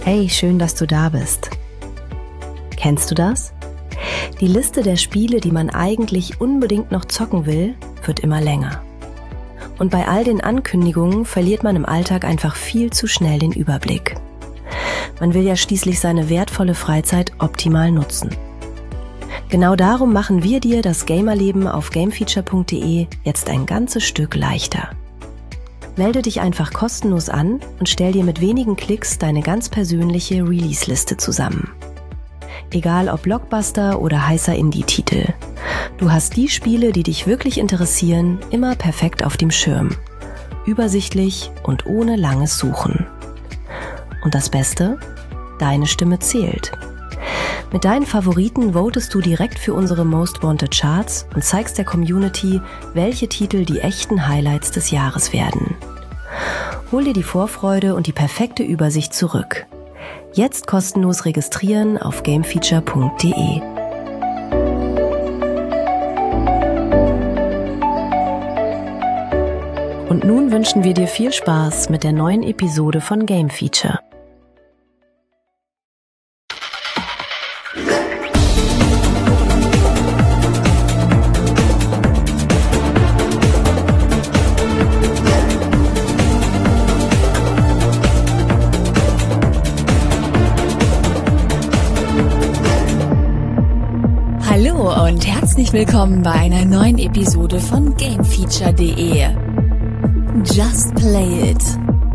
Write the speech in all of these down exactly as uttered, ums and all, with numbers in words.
Hey, schön, dass du da bist. Kennst du das? Die Liste der Spiele, die man eigentlich unbedingt noch zocken will, wird immer länger. Und bei all den Ankündigungen verliert man im Alltag einfach viel zu schnell den Überblick. Man will ja schließlich seine wertvolle Freizeit optimal nutzen. Genau darum machen wir dir das Gamerleben auf gamefeature punkt de jetzt ein ganzes Stück leichter. Melde dich einfach kostenlos an und stell dir mit wenigen Klicks deine ganz persönliche Release-Liste zusammen. Egal ob Blockbuster oder heißer Indie-Titel. Du hast die Spiele, die dich wirklich interessieren, immer perfekt auf dem Schirm. Übersichtlich und ohne langes Suchen. Und das Beste? Deine Stimme zählt. Mit deinen Favoriten votest du direkt für unsere Most Wanted Charts und zeigst der Community, welche Titel die echten Highlights des Jahres werden. Hol dir die Vorfreude und die perfekte Übersicht zurück. Jetzt kostenlos registrieren auf gamefeature punkt de. Und nun wünschen wir dir viel Spaß mit der neuen Episode von Game Feature. Hallo und herzlich willkommen bei einer neuen Episode von gamefeature punkt de. Just play it.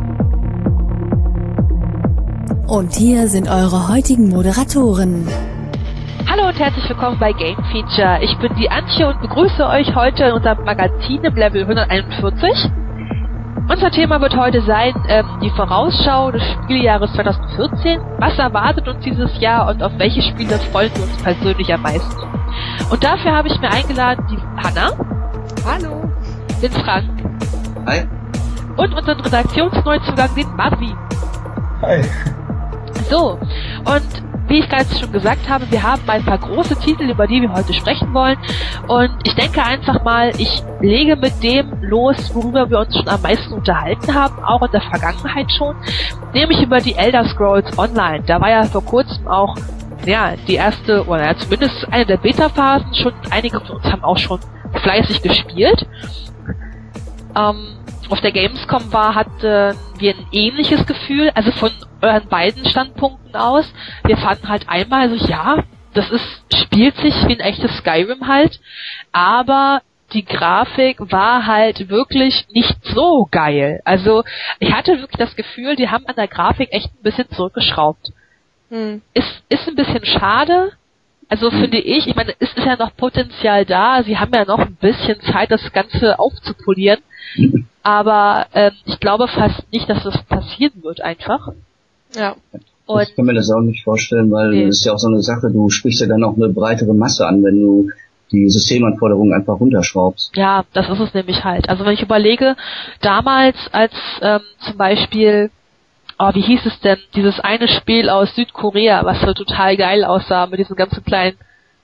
Und hier sind eure heutigen Moderatoren. Hallo und herzlich willkommen bei Game Feature. Ich bin die Antje und begrüße euch heute in unserem Magazin im Level hunderteinundvierzig. Unser Thema wird heute sein, ähm, die Vorausschau des Spieljahres zweitausendvierzehn. Was erwartet uns dieses Jahr und auf welche Spiele freuen wir uns persönlich am meisten? Und dafür habe ich mir eingeladen die Hanna. Hallo. Den Frank. Hi. Und unseren Redaktionsneuzugang, den Marvin. Hi. So, und wie ich gerade schon gesagt habe, wir haben ein paar große Titel, über die wir heute sprechen wollen. Und ich denke einfach mal, ich lege mit dem los, worüber wir uns schon am meisten unterhalten haben, auch in der Vergangenheit schon, nämlich über die Elder Scrolls Online. Da war ja vor kurzem auch, ja, die erste, oder ja, zumindest eine der Beta-Phasen, schon einige von uns haben auch schon fleißig gespielt. Ähm, auf der Gamescom war, hatten wir ein ähnliches Gefühl, also von euren beiden Standpunkten aus. Wir fanden halt einmal so, ja, das ist, spielt sich wie ein echtes Skyrim halt, aber die Grafik war halt wirklich nicht so geil. Also ich hatte wirklich das Gefühl, die haben an der Grafik echt ein bisschen zurückgeschraubt. Hm. Ist, ist ein bisschen schade. Also finde ich, ich meine, es ist ja noch Potenzial da, sie haben ja noch ein bisschen Zeit, das Ganze aufzupolieren, aber ähm, ich glaube fast nicht, dass das passieren wird einfach. Ja. Und ich kann mir das auch nicht vorstellen, weil nee. Das ist ja auch so eine Sache, du sprichst ja dann auch eine breitere Masse an, wenn du die Systemanforderungen einfach runterschraubst. Ja, das ist es nämlich halt. Also wenn ich überlege, damals als ähm, zum Beispiel, oh, wie hieß es denn, dieses eine Spiel aus Südkorea, was so total geil aussah, mit diesen ganzen kleinen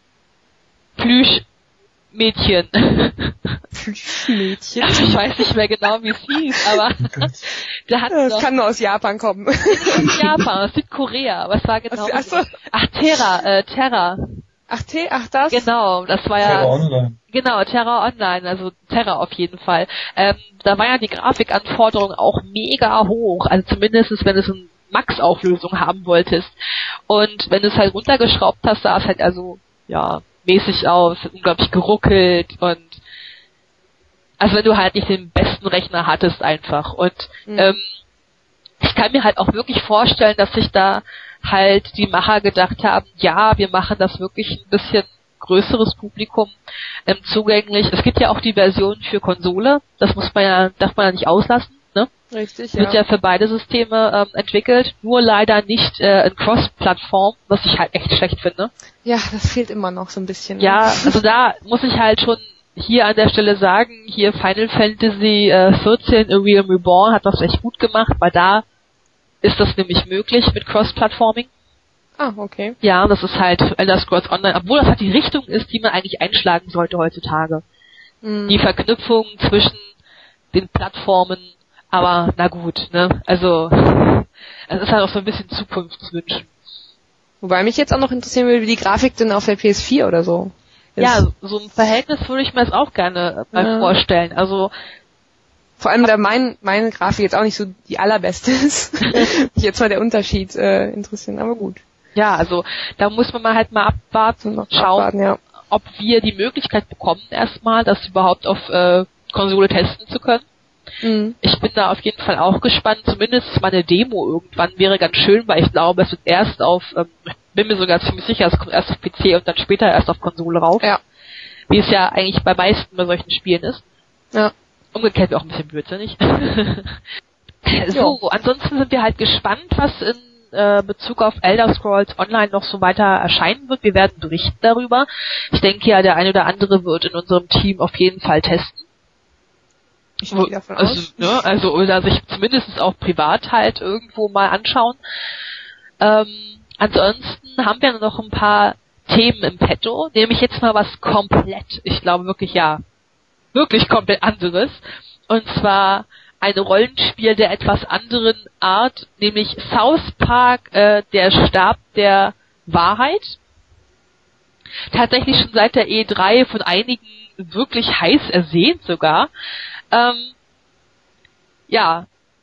Plüschmädchen. Plüschmädchen? Also ich weiß nicht mehr genau, wie es hieß, aber der hat das doch, kann nur aus Japan kommen. aus Japan, aus Südkorea, aber es war genau Ach so. Ach, Terra, äh, Terra. Ach, T, ach das? Genau, das war ja... Terra Online. Genau, Terra Online, also Terra auf jeden Fall. Ähm, da war ja die Grafikanforderung auch mega hoch, also zumindest wenn es eine Max-Auflösung haben wolltest. Und wenn du es halt runtergeschraubt hast, sah es halt also, ja, mäßig aus, unglaublich geruckelt und also wenn du halt nicht den besten Rechner hattest einfach. Und mhm. ähm, ich kann mir halt auch wirklich vorstellen, dass sich da halt die Macher gedacht haben, ja, wir machen das wirklich ein bisschen größeres Publikum ähm, zugänglich. Es gibt ja auch die Version für Konsole, das muss man ja, darf man ja nicht auslassen, ne? Richtig, ja. Wird ja für beide Systeme ähm, entwickelt, nur leider nicht äh, in Cross-Plattform, was ich halt echt schlecht finde. Ja, das fehlt immer noch so ein bisschen. Ja, also da muss ich halt schon hier an der Stelle sagen, hier Final Fantasy äh, vierzehn A Realm Reborn hat das echt gut gemacht, weil da ist das nämlich möglich mit Cross-Plattforming. Ah, okay. Ja, das ist halt Elder Scrolls Online, obwohl das halt die Richtung ist, die man eigentlich einschlagen sollte heutzutage. Mhm. Die Verknüpfung zwischen den Plattformen, aber na gut, ne, also Es ist halt auch so ein bisschen Zukunftswünschen. Wobei mich jetzt auch noch interessieren würde, wie die Grafik denn auf der P S vier oder so ist. Ja, so ein Verhältnis würde ich mir das auch gerne mal ja. vorstellen. Also vor allem, da mein, meine Grafik jetzt auch nicht so die allerbeste ist. Mich jetzt mal der Unterschied äh, interessieren, aber gut. Ja, also da muss man mal halt mal abwarten und schauen, abwarten, ja. ob wir die Möglichkeit bekommen, erstmal das überhaupt auf äh, Konsole testen zu können. Mhm. Ich bin da auf jeden Fall auch gespannt, zumindest mal eine Demo irgendwann wäre ganz schön, weil ich glaube, es wird erst auf, ähm, bin mir sogar ziemlich sicher, es kommt erst auf P C und dann später erst auf Konsole rauf. Ja. Wie es ja eigentlich bei meisten bei solchen Spielen ist. Ja. Umgekehrt wäre auch ein bisschen blödsinnig. So, ansonsten sind wir halt gespannt, was in äh, Bezug auf Elder Scrolls Online noch so weiter erscheinen wird. Wir werden berichten darüber. Ich denke ja, der eine oder andere wird in unserem Team auf jeden Fall testen. Ich gehe davon also, aus. Ne, also, oder sich zumindest auch privat halt irgendwo mal anschauen. Ähm, ansonsten haben wir noch ein paar Themen im Petto, nämlich jetzt mal was komplett, ich glaube wirklich, ja, wirklich komplett anderes. Und zwar ein Rollenspiel der etwas anderen Art, nämlich South Park, äh, der Stab der Wahrheit. Tatsächlich schon seit der E drei von einigen wirklich heiß ersehnt sogar. Ähm, ja,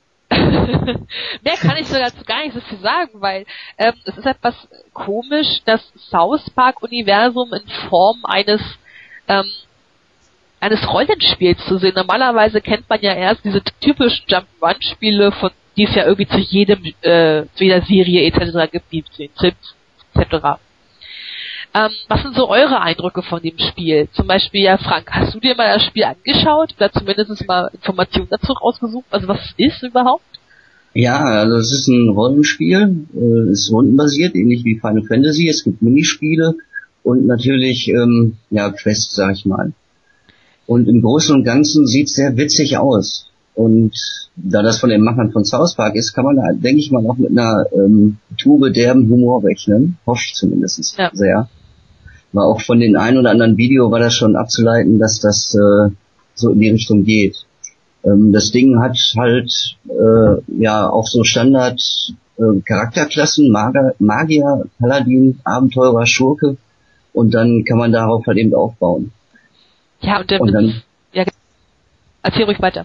mehr kann ich sogar gar nicht so viel sagen, weil ähm, es ist etwas komisch, das South Park-Universum in Form eines ähm, eines Rollenspiels zu sehen. Normalerweise kennt man ja erst diese typischen Jump-and-Run-Spiele, von die es ja irgendwie zu jedem äh, zu jeder Serie et cetera gibt, wie zu den Sims et cetera. Ähm, was sind so eure Eindrücke von dem Spiel? Zum Beispiel, ja, Frank, hast du dir mal das Spiel angeschaut oder zumindest mal Informationen dazu rausgesucht? Also was ist überhaupt? Ja, also es ist ein Rollenspiel, äh, ist rundenbasiert, ähnlich wie Final Fantasy. Es gibt Minispiele und natürlich ähm, ja Quests, sag ich mal. Und im Großen und Ganzen sieht es sehr witzig aus. Und da das von den Machern von South Park ist, kann man da, denke ich mal, auch mit einer ähm, Tube derben Humor rechnen. Hoffe ich zumindest ja. sehr. Aber auch von den ein oder anderen Video war das schon abzuleiten, dass das äh, so in die Richtung geht. Ähm, das Ding hat halt äh, ja auch so Standard äh, Charakterklassen, Magier, Magier, Paladin, Abenteurer, Schurke. Und dann kann man darauf halt eben aufbauen. Ja, und, und dann, ja, erzähl ruhig weiter.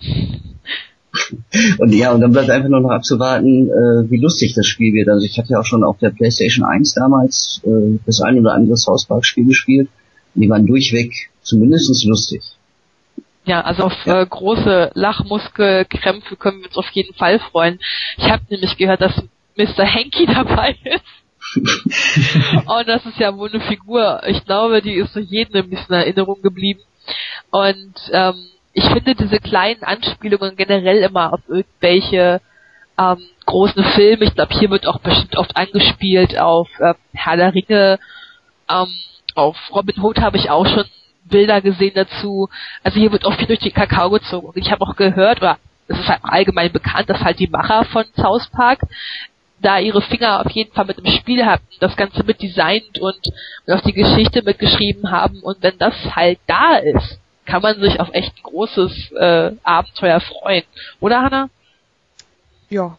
Und ja, und dann bleibt einfach nur noch abzuwarten, äh, wie lustig das Spiel wird. Also ich hatte ja auch schon auf der PlayStation eins damals äh, das ein oder andere South Park Spiel gespielt. Und die waren durchweg zumindest lustig. Ja, also auf ja. äh, große Lachmuskelkrämpfe können wir uns auf jeden Fall freuen. Ich habe nämlich gehört, dass Mister Hanky dabei ist. Und das ist ja wohl eine Figur. Ich glaube, die ist so jedem ein bisschen in Erinnerung geblieben. Und ähm, ich finde diese kleinen Anspielungen generell immer auf irgendwelche ähm, großen Filme. Ich glaube, hier wird auch bestimmt oft angespielt auf äh, Herr der Ringe, ähm, auf Robin Hood habe ich auch schon Bilder gesehen dazu. Also hier wird auch viel durch den Kakao gezogen. Und ich habe auch gehört, oder es ist halt allgemein bekannt, dass halt die Macher von South Park da ihre Finger auf jeden Fall mit im Spiel hatten, das Ganze mit designt und, und auch die Geschichte mitgeschrieben haben. Und wenn das halt da ist, kann man sich auf echt ein großes äh, Abenteuer freuen. Oder, Hannah? Ja.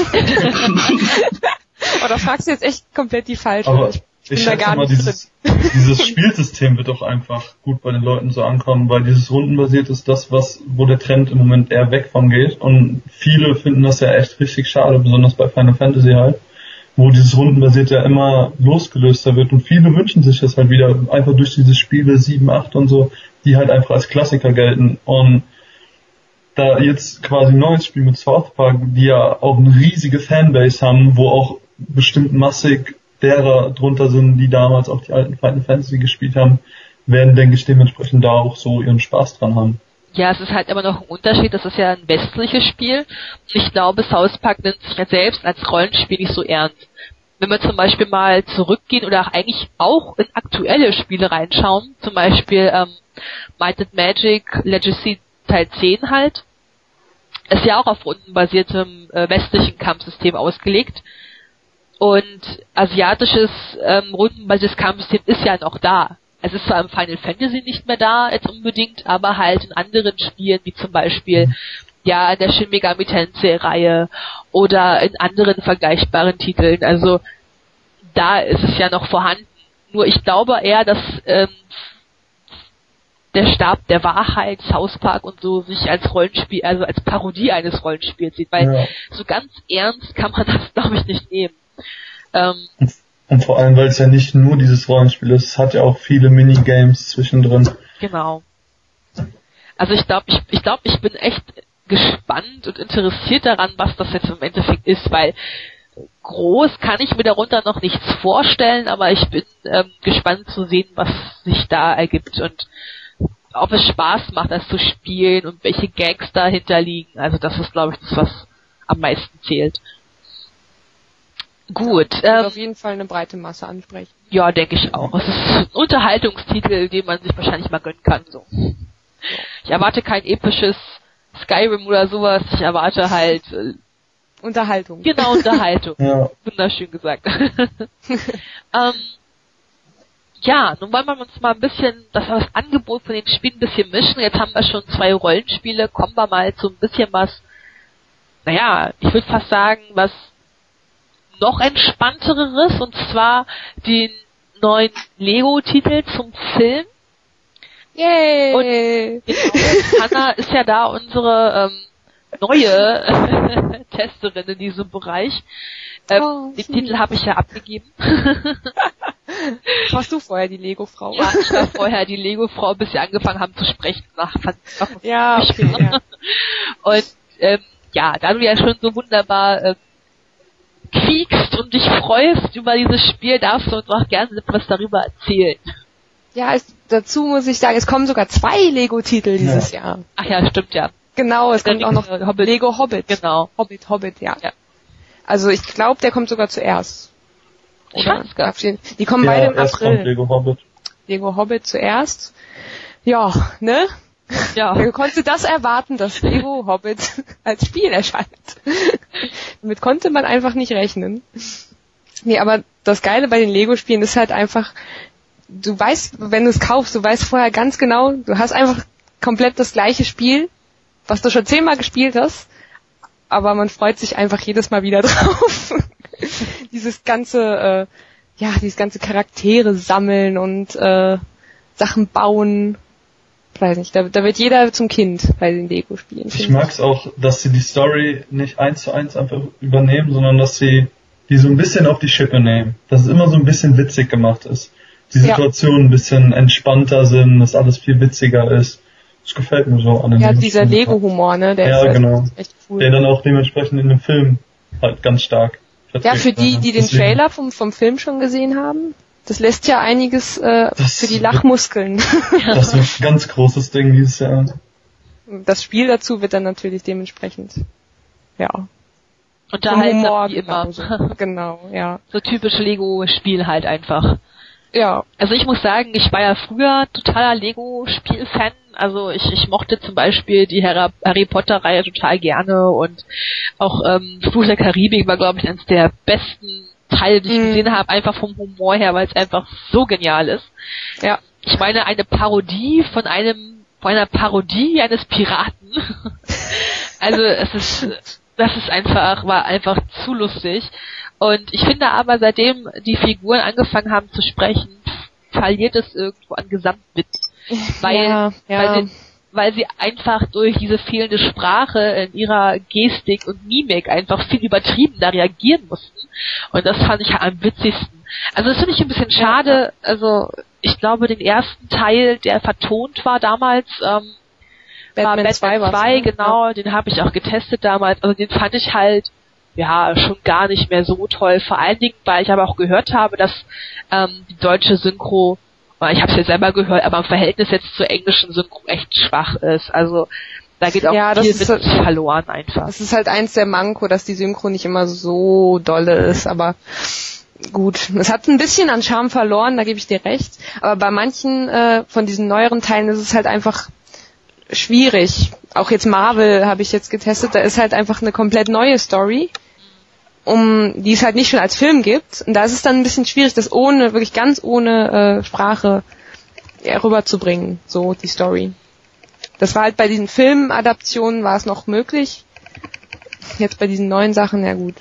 Aber da fragst du jetzt echt komplett die falsche. Aber ich ich, ich schätze mal, dieses, dieses Spielsystem wird doch einfach gut bei den Leuten so ankommen, weil dieses rundenbasiert ist das, was wo der Trend im Moment eher weg von geht. Und viele finden das ja echt richtig schade, besonders bei Final Fantasy halt, wo dieses rundenbasiert ja immer losgelöster wird. Und viele wünschen sich das halt wieder einfach durch diese Spiele sieben, acht und so, die halt einfach als Klassiker gelten. Und da jetzt quasi ein neues Spiel mit South Park, die ja auch eine riesige Fanbase haben, wo auch bestimmt massig derer drunter sind, die damals auch die alten Final Fantasy gespielt haben, werden, denke ich, dementsprechend da auch so ihren Spaß dran haben. Ja, es ist halt immer noch ein Unterschied, das ist ja ein westliches Spiel. Und ich glaube, South Park nimmt sich ja selbst als Rollenspiel nicht so ernst. Wenn wir zum Beispiel mal zurückgehen oder auch eigentlich auch in aktuelle Spiele reinschauen, zum Beispiel ähm, Might and Magic Legacy Teil zehn halt, ist ja auch auf rundenbasiertem äh, westlichen Kampfsystem ausgelegt. Und asiatisches ähm, rundenbasiertes Kampfsystem ist ja noch da. Es ist zwar im Final Fantasy nicht mehr da, jetzt unbedingt, aber halt in anderen Spielen, wie zum Beispiel ja, in der Shin Megami Tensei-Reihe oder in anderen vergleichbaren Titeln. Also da ist es ja noch vorhanden. Nur ich glaube eher, dass ähm, der Stab der Wahrheit, South Park und so sich als Rollenspiel, also als Parodie eines Rollenspiels sieht, weil Ja. so ganz ernst kann man das, glaube ich, nicht nehmen. Ähm, Und, und vor allem, weil es ja nicht nur dieses Rollenspiel ist, es hat ja auch viele Minigames zwischendrin. Genau. Also ich glaube, ich, ich glaube, ich bin echt gespannt und interessiert daran, was das jetzt im Endeffekt ist, weil groß kann ich mir darunter noch nichts vorstellen, aber ich bin ähm, gespannt zu sehen, was sich da ergibt und ob es Spaß macht, das zu spielen und welche Gags dahinter liegen. Also das ist, glaube ich, das, was am meisten zählt. Gut. Wird Ähm, auf jeden Fall eine breite Masse ansprechen. ja, denke ich auch. Es ist ein Unterhaltungstitel, den man sich wahrscheinlich mal gönnen kann. So. Ich erwarte kein episches Skyrim oder sowas. Ich erwarte halt äh, Unterhaltung. genau Unterhaltung. Ja. Wunderschön gesagt. ähm, ja, nun wollen wir uns mal ein bisschen das, das Angebot von den Spielen ein bisschen mischen. Jetzt haben wir schon zwei Rollenspiele. Kommen wir mal zu ein bisschen was, naja, ich würde fast sagen, was noch entspannteres, und zwar den neuen Lego-Titel zum Film. Yay! Genau, Hanna ist ja da unsere ähm, neue Testerin in diesem Bereich. Ähm, Oh, den süß. Titel habe ich ja abgegeben. Warst du vorher die Lego-Frau? Ja, ich war vorher die Lego-Frau, bis wir angefangen haben zu sprechen. Nach, nach, nach Ja, okay, ja. Und ähm, ja, da du ja schon so wunderbar ähm, quiekst und dich freust über dieses Spiel, darfst du uns auch gerne etwas darüber erzählen. Ja, es, dazu muss ich sagen, es kommen sogar zwei Lego-Titel dieses Jahr. Ach ja, stimmt ja. Genau, es Der kommt auch noch Lego- Hobbit. Lego Hobbit. Genau. Hobbit, Hobbit, ja. Ja. Also ich glaube, der kommt sogar zuerst. Ich Oder? weiß gar nicht. Die kommen Ja, beide im erst kommt April. Lego Hobbit. Lego Hobbit zuerst. Ja, ne? Ja. Wer konnte das erwarten, dass Lego Hobbit als Spiel erscheint? Damit konnte man einfach nicht rechnen. Nee, aber das Geile bei den Lego-Spielen ist halt einfach, du weißt, wenn du es kaufst, du weißt vorher ganz genau, du hast einfach komplett das gleiche Spiel, was du schon zehnmal gespielt hast, aber man freut sich einfach jedes Mal wieder drauf. Dieses ganze, äh, ja, dieses ganze Charaktere sammeln und äh, Sachen bauen. Ich weiß nicht, da, da wird jeder zum Kind bei den Lego-Spielen. Ich mag es auch, dass sie die Story nicht eins zu eins einfach übernehmen, sondern dass sie die so ein bisschen auf die Schippe nehmen. Dass es immer so ein bisschen witzig gemacht ist. Die Ja. Situationen ein bisschen entspannter sind, dass alles viel witziger ist. Das gefällt mir so an den Ja, Lego-Spielen. dieser Lego-Humor, ne, der Ja, ist genau. echt cool. Der dann auch dementsprechend in dem Film halt ganz stark Ja, vertreten für die, wird. die den Deswegen- Trailer vom, vom Film schon gesehen haben, das lässt ja einiges äh, Das für die wird- Lachmuskeln. Das wird ein ganz großes Ding dieses Jahr. Das Spiel dazu wird dann natürlich dementsprechend, ja, Unterhaltsam wie immer. genauso. Genau, ja. So typisch Lego-Spiel halt einfach. Ja, Also ich muss sagen, ich war ja früher totaler Lego-Spiel-Fan. Also ich, ich mochte zum Beispiel die Harry, Harry Potter-Reihe total gerne und auch ähm, Fluch der Karibik war, glaube ich, eines der besten Teile, die ich Mhm. gesehen habe, einfach vom Humor her, weil es einfach so genial ist. ja. Ich meine, eine Parodie von einem, von einer Parodie eines Piraten. Also es ist, das ist einfach, war einfach zu lustig. Und ich finde aber, seitdem die Figuren angefangen haben zu sprechen, verliert es irgendwo an Gesamtwitz. Weil, ja, ja. weil sie, weil sie einfach durch diese fehlende Sprache in ihrer Gestik und Mimik einfach viel übertriebener reagieren mussten. Und das fand ich am witzigsten. Also das finde ich ein bisschen schade. Also ich glaube, den ersten Teil, der vertont war damals, ähm, war Batman zwei Batman war's, zwei, ne? genau, den habe ich auch getestet damals. Also den fand ich halt ja schon gar nicht mehr so toll. Vor allen Dingen, weil ich aber auch gehört habe, dass ähm, die deutsche Synchro, ich habe es ja selber gehört, aber im Verhältnis jetzt zur englischen Synchro echt schwach ist. Also da geht auch Ja, das viel ist Witz halt- verloren einfach. Das ist halt eins der Manko, dass die Synchro nicht immer so dolle ist, aber gut. Es hat ein bisschen an Charme verloren, da gebe ich dir recht. Aber bei manchen äh, von diesen neueren Teilen ist es halt einfach schwierig. Auch jetzt Marvel habe ich jetzt getestet, da ist halt einfach eine komplett neue Story, um die es halt nicht schon als Film gibt. Und da ist es dann ein bisschen schwierig, das ohne, wirklich ganz ohne äh, Sprache ja, rüberzubringen, so die Story. Das war halt bei diesen Filmadaptionen war es noch möglich. Jetzt bei diesen neuen Sachen, ja gut.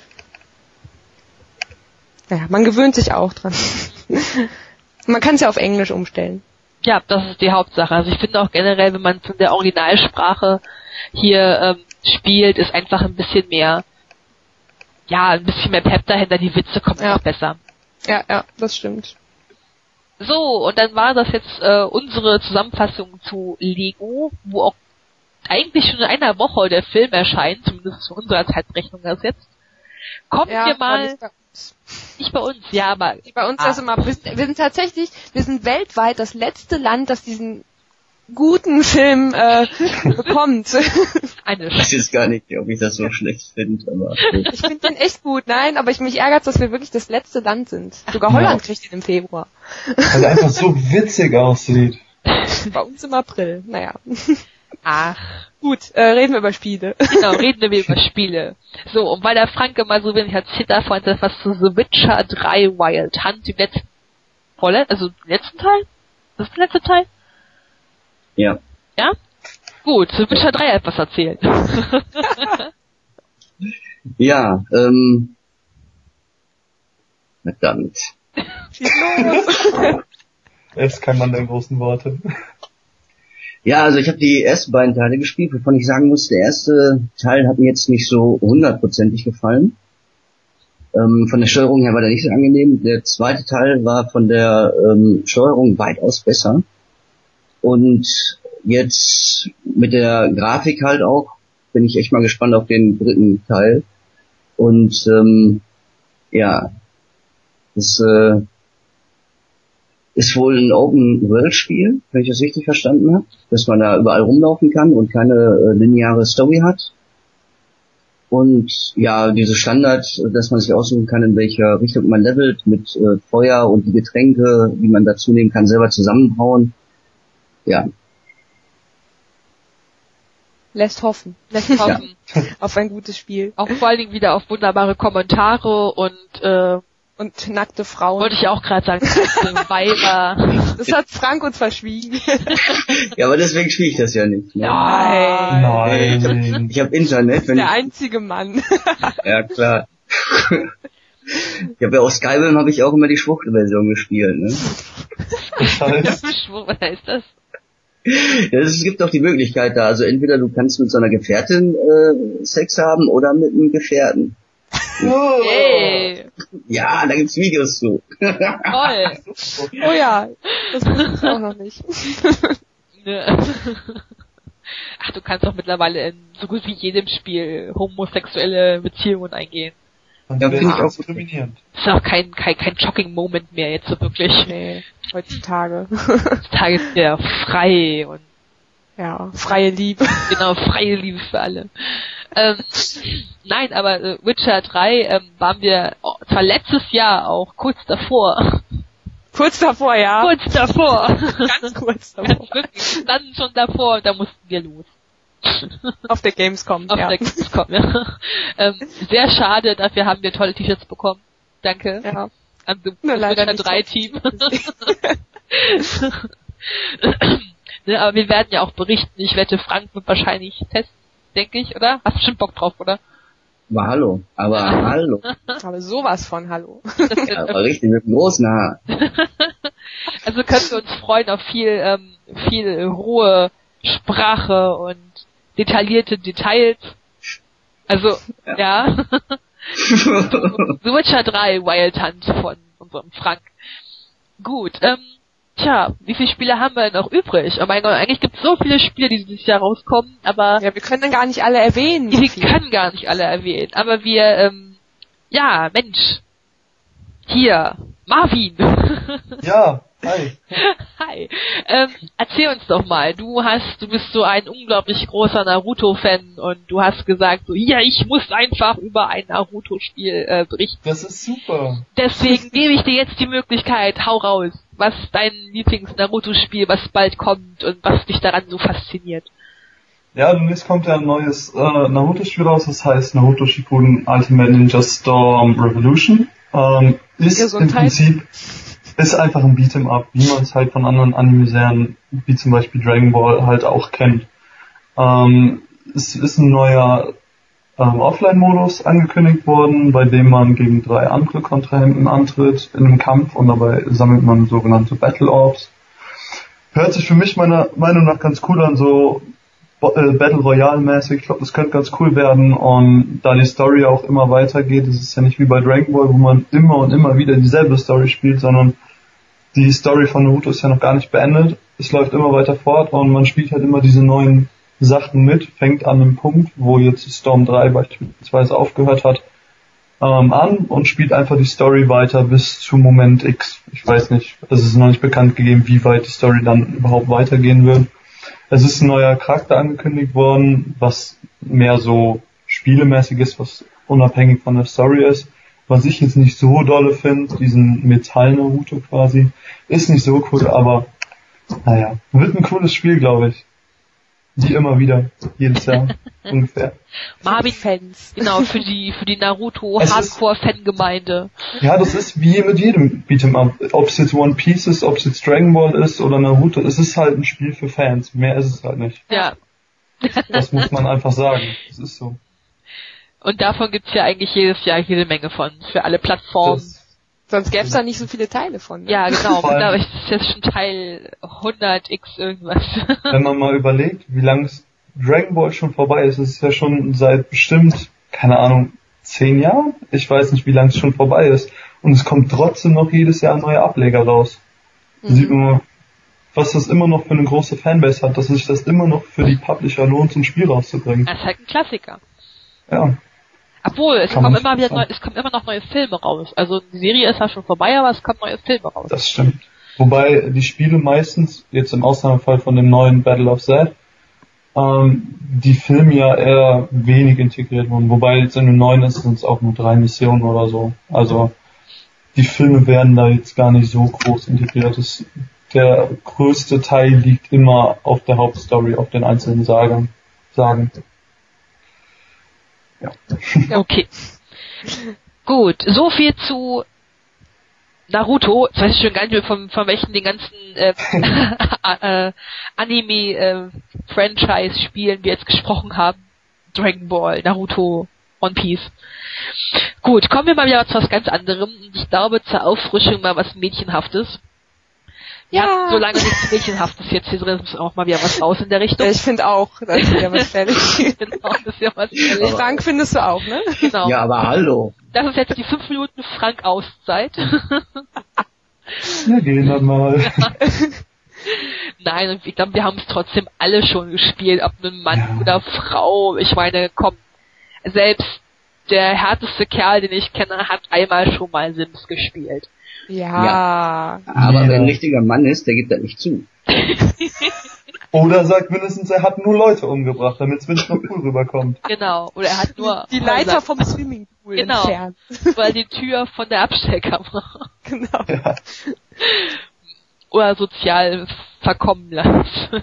Naja, man gewöhnt sich auch dran. Man kann es ja auf Englisch umstellen. Ja, das ist die Hauptsache. Also ich finde auch generell, wenn man von der Originalsprache hier ähm, spielt, ist einfach ein bisschen mehr, ja, ein bisschen mehr Pep dahinter, die Witze kommen Ja. auch besser. Ja, ja, das stimmt. So, und dann war das jetzt äh, unsere Zusammenfassung zu Lego, wo auch eigentlich schon in einer Woche der Film erscheint, zumindest zu unserer Zeitrechnung das jetzt. Kommen Ja, wir aber mal, nicht bei uns. nicht bei uns, ja, aber Bei uns Ah. das immer, wir sind, wir sind tatsächlich, wir sind weltweit das letzte Land, das diesen guten Film äh, bekommt. eine Ich weiß jetzt gar nicht, ob ich das so schlecht finde, aber gut. Ich finde den echt gut, nein, aber ich mich ärgert, dass wir wirklich das letzte Land sind. Sogar Holland Ja. kriegt ihn im Februar. Weil er einfach so witzig aussieht. Bei uns im April, naja. Ach, Gut, äh, reden wir über Spiele. genau, reden wir über Spiele. So, und weil der Frank immer so wenig erzählt, darf er uns etwas zu The Witcher drei Wild Hunt, dem letzten, vorlet- also dem letzten Teil? Das ist der letzte Teil? Ja. Ja? Gut, The Witcher drei etwas erzählen. Ja, ähm, verdammt. Schieß los. Er ist kein Mann der großen Worte. Ja, also ich habe die ersten beiden Teile gespielt, wovon ich sagen muss, der erste Teil hat mir jetzt nicht so hundertprozentig gefallen. Ähm, von der Steuerung her war der nicht so angenehm. Der zweite Teil war von der ähm, Steuerung weitaus besser. Und jetzt mit der Grafik halt auch, bin ich echt mal gespannt auf den dritten Teil. Und ähm, ja, das äh, ist wohl ein Open-World-Spiel, wenn ich das richtig verstanden habe, dass man da überall rumlaufen kann und keine äh, lineare Story hat. Und ja, diese Standard, dass man sich aussuchen kann, in welcher Richtung man levelt, mit äh, Feuer und die Getränke, die man dazu nehmen kann, selber zusammenbauen. Ja, Lässt hoffen. Lässt hoffen. Auf ein gutes Spiel. Auch vor allen Dingen wieder auf wunderbare Kommentare und, äh, Und nackte Frauen. wollte ich auch gerade sagen, nackte Weiber. Das hat Frank uns verschwiegen. ja, aber deswegen spiele ich das ja nicht. Ne? Nein. Nein. Ich habe Internet, wenn Der ich, einzige Mann. ja klar. Ich habe ja auf Skyrim habe ich auch immer die Schwuchtelversion gespielt, ne? Scheiße. Was heißt das? Ja, es gibt auch die Möglichkeit da, also entweder du kannst mit so einer Gefährtin äh, Sex haben oder mit einem Gefährten. Hey, Ja, da gibt's Videos zu. toll. Oh ja, das wusste ich auch noch nicht. Ne. Ach, du kannst doch mittlerweile in so gut wie jedem Spiel homosexuelle Beziehungen eingehen. Und Ja, der finde ich ist auch diskriminierend. Das ist auch kein, kein, kein Shocking-Moment mehr jetzt so wirklich. Nee, heutzutage. Heutzutage ist der frei und Ja, freie Liebe. genau, freie Liebe für alle. Ähm, nein, aber äh, Witcher drei ähm, waren wir oh, zwar letztes Jahr auch kurz davor. Kurz davor, ja. kurz davor. Ganz kurz davor. Ganz wirklich, standen schon davor und da mussten wir los. Auf der Gamescom, Auf ja. der Gamescom, ja. Ähm, sehr schade, dafür haben wir tolle T-Shirts bekommen. Danke. Ja. An das Nur leider Witcher nicht drei Team. Ne, aber wir werden ja auch berichten. Ich wette, Frank wird wahrscheinlich testen, denke ich, oder? Hast bestimmt Bock drauf, oder? Aber hallo, aber hallo. Aber sowas von Hallo. Ja, aber richtig, mit dem großen Haar. Also können wir uns freuen auf viel, ähm, viel rohe Sprache und detaillierte Details. Also, ja. ja. The Witcher drei Wild Hunt von unserem Frank. Gut, ähm, tja, wie viele Spiele haben wir denn noch übrig? Oh mein Gott, eigentlich gibt es so viele Spiele, die dieses Jahr rauskommen, aber Ja, wir können dann gar nicht alle erwähnen. wir können gar nicht alle erwähnen. Aber wir, ähm, ja, Mensch. Hier, Marvin. Ja, hi. Hi. Ähm, erzähl uns doch mal, du hast, du bist so ein unglaublich großer Naruto-Fan und du hast gesagt, so, ja, ich muss einfach über ein Naruto-Spiel äh, berichten. Das ist super. Deswegen gebe ich dir jetzt die Möglichkeit, hau raus. Was ist dein Lieblings-Naruto-Spiel, was bald kommt und was dich daran so fasziniert? Ja, demnächst kommt ja ein neues äh, Naruto-Spiel raus, das heißt Naruto Shippuden Ultimate Ninja Storm Revolution. Ähm, ist Gesundheit. im Prinzip ist einfach ein Beat'em Up, wie man es halt von anderen Anime-Serien, wie zum Beispiel Dragon Ball, halt auch kennt. Ähm, es ist ein neuer ähm, Offline-Modus angekündigt worden, bei dem man gegen drei andere Kontrahenten antritt in einem Kampf und dabei sammelt man sogenannte Battle Orbs. Hört sich für mich meiner Meinung nach ganz cool an, so äh, Battle Royale-mäßig. Ich glaube, das könnte ganz cool werden und da die Story auch immer weitergeht, ist es ja nicht wie bei Dragon Ball, wo man immer und immer wieder dieselbe Story spielt, sondern die Story von Naruto ist ja noch gar nicht beendet. Es läuft immer weiter fort und man spielt halt immer diese neuen Sachen mit, fängt an einem Punkt, wo jetzt Storm drei beispielsweise aufgehört hat, ähm, an und spielt einfach die Story weiter bis zu Moment X. Ich weiß nicht, es ist noch nicht bekannt gegeben, wie weit die Story dann überhaupt weitergehen wird. Es ist ein neuer Charakter angekündigt worden, was mehr so spielemäßig ist, was unabhängig von der Story ist. Was ich jetzt nicht so dolle finde, diesen Metall-Naruto quasi, ist nicht so cool, aber naja, wird ein cooles Spiel, glaube ich. Wie immer wieder, jedes Jahr ungefähr. Marvin-Fans. Genau, für die für die Naruto-Hardcore-Fangemeinde. Ja, das ist wie mit jedem Beat'em Up. Ob es jetzt One Piece ist, ob es jetzt Dragon Ball ist oder Naruto, es ist halt ein Spiel für Fans. Mehr ist es halt nicht. Ja. Das muss man einfach sagen. Das ist so. Und davon gibt's ja eigentlich jedes Jahr jede Menge von, für alle Plattformen. Das, sonst gäbe es da nicht so viele Teile von. Ne? Ja, genau. Da ist jetzt schon Teil hundert x irgendwas. Wenn man mal überlegt, wie lange Dragon Ball schon vorbei ist, es ist ja schon seit bestimmt, keine Ahnung, zehn Jahren? Ich weiß nicht, wie lange es schon vorbei ist. Und es kommt trotzdem noch jedes Jahr ein neuer Ableger raus. Da mhm. sieht man mal, was das immer noch für eine große Fanbase hat, dass sich das immer noch für die Publisher lohnt, zum Spiel rauszubringen. Das ist halt ein Klassiker. Ja. Obwohl, es kommen immer wieder neu, es kommen immer noch neue Filme raus. Also die Serie ist ja schon vorbei, aber es kommen neue Filme raus. Das stimmt. Wobei die Spiele meistens, jetzt im Ausnahmefall von dem neuen Battle of Z, ähm, die Filme ja eher wenig integriert wurden. Wobei jetzt in dem neuen ist es auch nur drei Missionen oder so. Also die Filme werden da jetzt gar nicht so groß integriert. Das, der größte Teil liegt immer auf der Hauptstory, auf den einzelnen Sagen. Sagen. Ja. Okay. Gut, so viel zu Naruto. Jetzt weiß ich schon gar nicht mehr, von, von welchen den ganzen äh, äh, Anime-Franchise-Spielen wir jetzt gesprochen haben. Dragon Ball, Naruto, One Piece. Gut, kommen wir mal wieder zu was ganz anderem. Ich glaube, zur Auffrischung mal was Mädchenhaftes. Ja. Hat so lange nichts Mädchenhaftes jetzt hier drin, ist auch mal wieder was raus in der Richtung. Ich finde auch, das ist ja was fertig. Genau, das ist ja was fertig. Frank findest du auch, ne? Genau. Ja, aber hallo. Das ist jetzt die fünf Minuten Frank-Auszeit. Ja, gehen dann mal. Nein, und ich glaube, wir haben es trotzdem alle schon gespielt, ob nun Mann Ja. oder Frau. Ich meine, komm, selbst der härteste Kerl, den ich kenne, hat einmal schon mal Sims gespielt. Ja. Ja. Aber Ja. wenn ein richtiger Mann ist, der gibt das nicht zu. Oder sagt mindestens, er hat nur Leute umgebracht, damit es noch cool rüberkommt. Genau. Oder er hat nur Die Leiter vom Swimmingpool Genau. entfernt. weil die Tür von der Abstellkammer. Genau. Ja. Oder sozial verkommen lassen.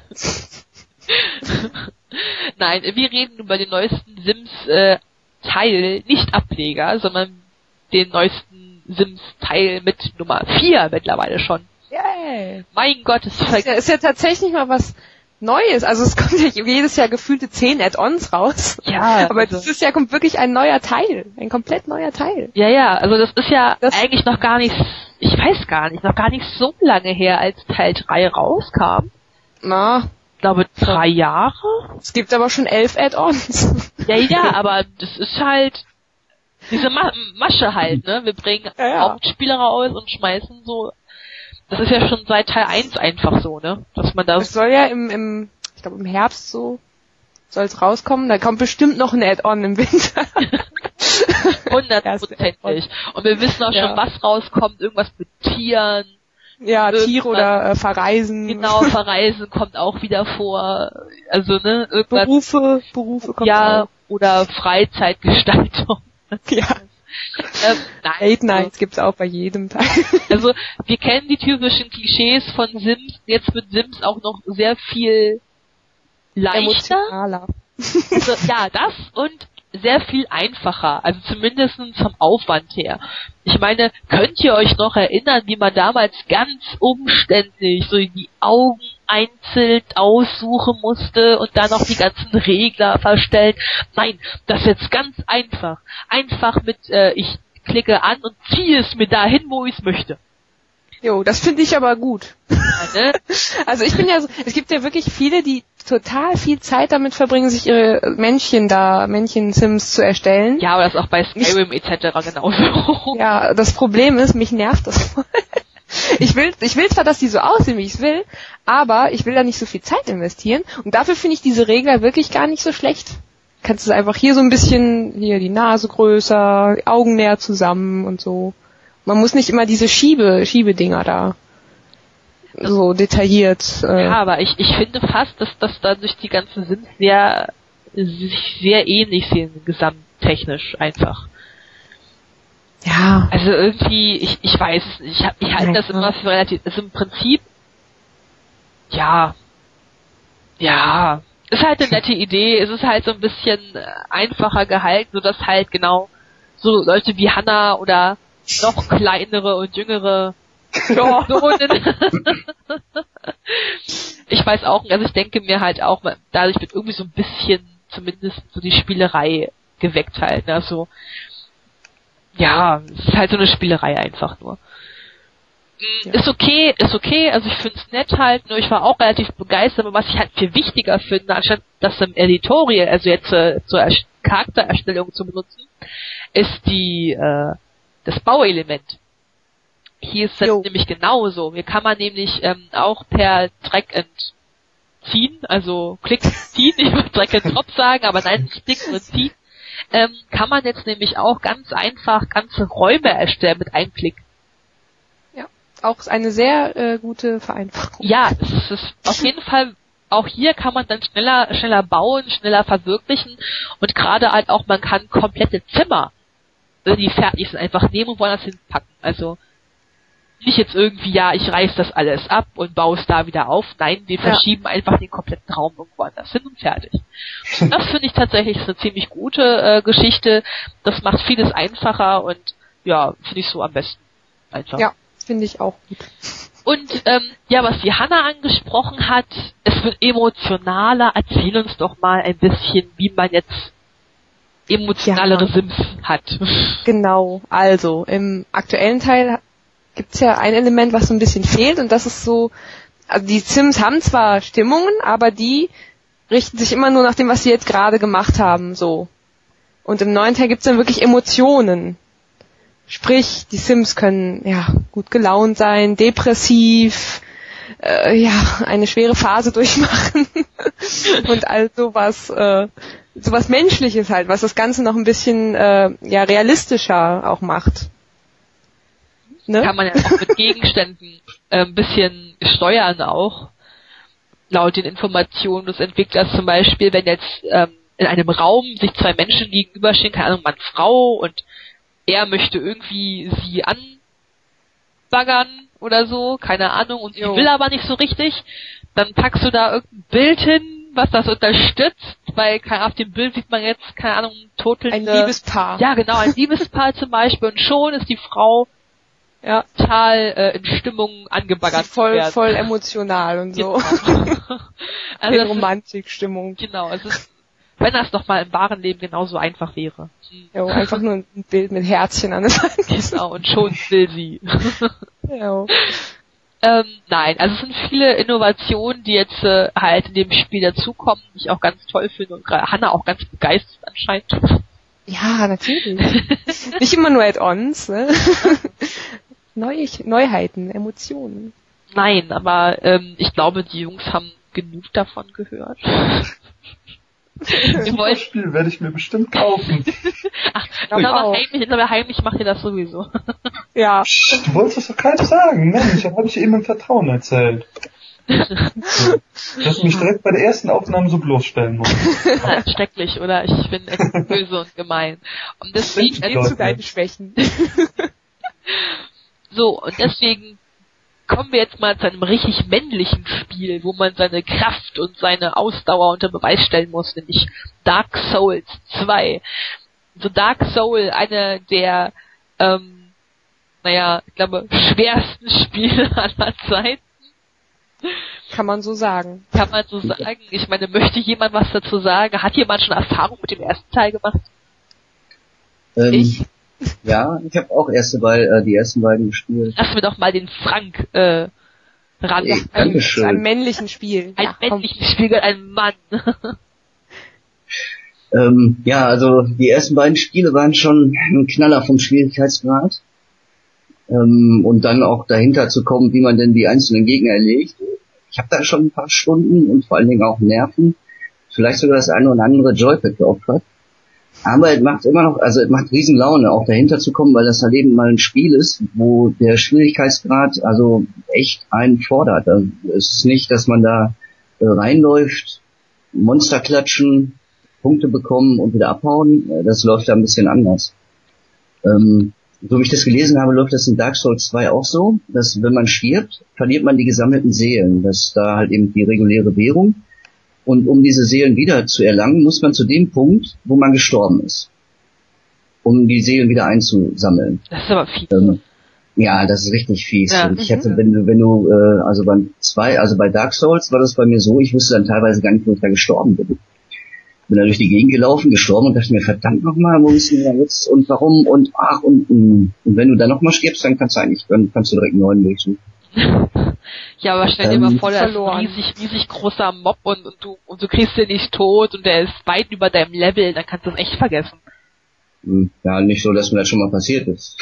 Nein, wir reden über den neuesten Sims-Teil, äh, nicht Ableger, sondern den neuesten Sims-Teil mit Nummer vier mittlerweile schon. Yay. Mein Gott, es Ist ja, ist ja tatsächlich mal was Neues. Also es kommt ja jedes Jahr gefühlte zehn Add-ons raus. Ja, Aber also- dieses Jahr kommt wirklich ein neuer Teil. Ein komplett neuer Teil. Ja, ja, also das ist ja Das- eigentlich noch gar nicht, ich weiß gar nicht, noch gar nicht so lange her, als Teil drei rauskam. Na, Ich glaube, drei Jahre? es gibt aber schon elf Add-ons. Ja, ja, aber das ist halt diese Ma Masche halt, ne? Wir bringen Ja, ja. Hauptspieler raus und schmeißen so. Das ist ja schon seit Teil eins einfach so, ne? Dass man Es das. soll ja im, im ich glaube im Herbst so soll es rauskommen. Da kommt bestimmt noch ein Add-on im Winter. Hundertprozentig. Und wir wissen auch Ja. schon, was rauskommt. Irgendwas mit Tieren. Ja, Irgendwas- Tiere oder äh, Verreisen. Genau, Verreisen kommt auch wieder vor. Also, ne? Irgendwas. Berufe, Berufe kommt Ja, auch. oder Freizeitgestaltung. Ja. Ähm, nein, Late Nights gibt's auch bei jedem Teil. Also, wir kennen die typischen Klischees von Sims. Jetzt wird Sims auch noch sehr viel leichter. Emotionaler. Also, ja, das und sehr viel einfacher. Also zumindest vom Aufwand her. Ich meine, könnt ihr euch noch erinnern, wie man damals ganz umständlich so die Augen einzeln aussuchen musste und dann noch die ganzen Regler verstellen. Nein, das ist jetzt ganz einfach. Einfach mit, äh, ich klicke an und ziehe es mir dahin, wo ich es möchte. Jo, das finde ich aber gut. Ja, ne? Also ich bin ja so, es gibt ja wirklich viele, die total viel Zeit damit verbringen, sich ihre Männchen da, Männchen-Sims zu erstellen. Ja, aber das ist auch bei Skyrim et cetera genauso. Ja, das Problem ist, mich nervt das voll. Ich will, ich will zwar, dass die so aussehen, wie ich es will, aber ich will da nicht so viel Zeit investieren. Und dafür finde ich diese Regler wirklich gar nicht so schlecht. Kannst du einfach hier so ein bisschen, hier die Nase größer, Augen näher zusammen und so. Man muss nicht immer diese Schiebe, Schiebedinger da so detailliert. Äh. Ja, aber ich, ich finde fast, dass das dadurch die ganzen Sims sehr, sich sehr ähnlich sehen, gesamttechnisch einfach. Ja. Also irgendwie, ich, ich weiß es nicht, ich, hab, ich halte das immer für relativ, also im Prinzip, ja, ja, ist halt eine nette Idee, es ist halt so ein bisschen einfacher gehalten, sodass halt genau so Leute wie Hannah oder noch kleinere und jüngere Personen. Ich weiß auch, also ich denke mir halt auch, dadurch wird irgendwie so ein bisschen zumindest so die Spielerei geweckt halt, ne, so. Ja, es ist halt so eine Spielerei einfach nur. Ja. Ist okay, ist okay, also ich find's nett halt, nur ich war auch relativ begeistert, aber was ich halt viel wichtiger finde, anstatt das im Editorial, also jetzt äh, zur Erst- Charaktererstellung zu benutzen, ist die, äh, das Bauelement. Hier ist das nämlich genauso. Hier kann man nämlich ähm, auch per Drag and ziehen, also Klick ziehen, ich würde Drag and Drop sagen, aber nein, nicht klicken und ziehen. Ähm, kann man jetzt nämlich auch ganz einfach ganze Räume erstellen mit einem Klick. Ja, auch eine sehr äh, gute Vereinfachung. Ja, es ist auf jeden Fall, auch hier kann man dann schneller schneller bauen, schneller verwirklichen und gerade halt auch, man kann komplette Zimmer, die fertig sind, einfach nehmen und woanders hinpacken. Also nicht jetzt irgendwie, ja, ich reiß das alles ab und baue es da wieder auf. Nein, wir ja. verschieben einfach den kompletten Raum irgendwo anders hin und fertig. Das finde ich tatsächlich eine ziemlich gute äh, Geschichte. Das macht vieles einfacher und ja, finde ich so am besten. Einfach. Ja, finde ich auch gut. Und ähm, ja, was die Hannah angesprochen hat, es wird emotionaler. Erzähl uns doch mal ein bisschen, wie man jetzt emotionalere ja. Sims hat. Genau, also im aktuellen Teil gibt's ja ein Element, was so ein bisschen fehlt und das ist so, also die Sims haben zwar Stimmungen, aber die richten sich immer nur nach dem, was sie jetzt gerade gemacht haben, so. Und im neuen Teil gibt's dann wirklich Emotionen. Sprich, die Sims können, ja, gut gelaunt sein, depressiv, äh, ja, eine schwere Phase durchmachen und all sowas, äh, sowas Menschliches halt, was das Ganze noch ein bisschen, äh, ja, realistischer auch macht. Ne? Kann man ja auch mit Gegenständen äh, ein bisschen steuern auch. Laut den Informationen des Entwicklers zum Beispiel, wenn jetzt ähm, in einem Raum sich zwei Menschen gegenüberstehen, keine Ahnung, Mann, Frau, und er möchte irgendwie sie anbaggern oder so, keine Ahnung, und sie jo. will aber nicht so richtig, dann packst du da irgendein Bild hin, was das unterstützt, weil auf dem Bild sieht man jetzt, keine Ahnung, totelnde... Ein Liebespaar. Ja, genau, ein Liebespaar zum Beispiel, und schon ist die Frau ja total äh, in Stimmung angebaggert voll werden. Voll emotional und so. Genau. Also in Romantikstimmung. Genau, es ist, wenn das doch mal im wahren Leben genauso einfach wäre. Ja, einfach nur ein Bild mit Herzchen an der Seite. Genau, und schon will sie. Ja. Ähm, nein, also es sind viele Innovationen, die jetzt äh, halt in dem Spiel dazukommen, die ich auch ganz toll finde und gerade Hannah auch ganz begeistert anscheinend. Ja, natürlich. Nicht immer nur Add-ons, ne? Neu, Neuheiten, Emotionen. Nein, aber ähm, ich glaube, die Jungs haben genug davon gehört. Das wollen... Spiel werde ich mir bestimmt kaufen. Ach, aber heimlich, aber heimlich macht ihr das sowieso. Ja. Du wolltest das doch keinem sagen, Mensch, das habe ich dir eben im Vertrauen erzählt. So. Dass du mich direkt bei der ersten Aufnahme so bloßstellen musst. Ja, schrecklich, oder? Ich bin echt böse und gemein. Und deswegen erkennst du deine Schwächen. So, und deswegen kommen wir jetzt mal zu einem richtig männlichen Spiel, wo man seine Kraft und seine Ausdauer unter Beweis stellen muss, nämlich Dark Souls zwei. So Dark Soul, eine der, ähm, naja, ich glaube, schwersten Spiele aller Zeiten. Kann man so sagen. Kann man so sagen. Ich meine, möchte jemand was dazu sagen? Hat jemand schon Erfahrung mit dem ersten Teil gemacht? Ähm, Ich? Ja, ich habe auch erste Be- äh, die ersten beiden gespielt. Lass mir doch mal den Frank äh, ran. Ey, Ein, Dankeschön. zu einem männlichen Spiel. Ein Ja, komm. männlichen Spiegel, ein Mann. Ähm, ja, also die ersten beiden Spiele waren schon ein Knaller vom Schwierigkeitsgrad. Ähm, und dann auch dahinter zu kommen, wie man denn die einzelnen Gegner erlegt. Ich habe da schon ein paar Stunden und vor allen Dingen auch Nerven, vielleicht sogar das eine oder andere Joypad geopfert. Aber es macht immer noch, also es macht riesen Laune, auch dahinter zu kommen, weil das halt eben mal ein Spiel ist, wo der Schwierigkeitsgrad also echt einen fordert. Also es ist nicht, dass man da äh, reinläuft, Monster klatschen, Punkte bekommen und wieder abhauen. Das läuft da ein bisschen anders. Ähm, so wie ich das gelesen habe, läuft das in Dark Souls zwei auch so, dass wenn man stirbt, verliert man die gesammelten Seelen. Das ist da halt eben die reguläre Währung. Und um diese Seelen wieder zu erlangen, muss man zu dem Punkt, wo man gestorben ist, um die Seelen wieder einzusammeln. Das ist aber fies. Ähm, ja, das ist richtig fies. Ja. Und ich hatte, wenn du, wenn du, äh, also beim zwei, also bei Dark Souls war das bei mir so, ich wusste dann teilweise gar nicht, wo ich da gestorben bin. Bin da durch die Gegend gelaufen, gestorben und dachte mir, verdammt nochmal, wo ist denn da jetzt und warum und ach und und, und wenn du dann nochmal stirbst, dann kannst du eigentlich, dann kannst du direkt einen neuen Weg suchen. Ja, aber stell dir Ähm, mal vor, der ist ein verloren. riesig, riesig großer Mob und, und du und du kriegst den nicht tot und der ist weit über deinem Level, dann kannst du es echt vergessen. Hm, Ja, nicht so, dass mir das schon mal passiert ist.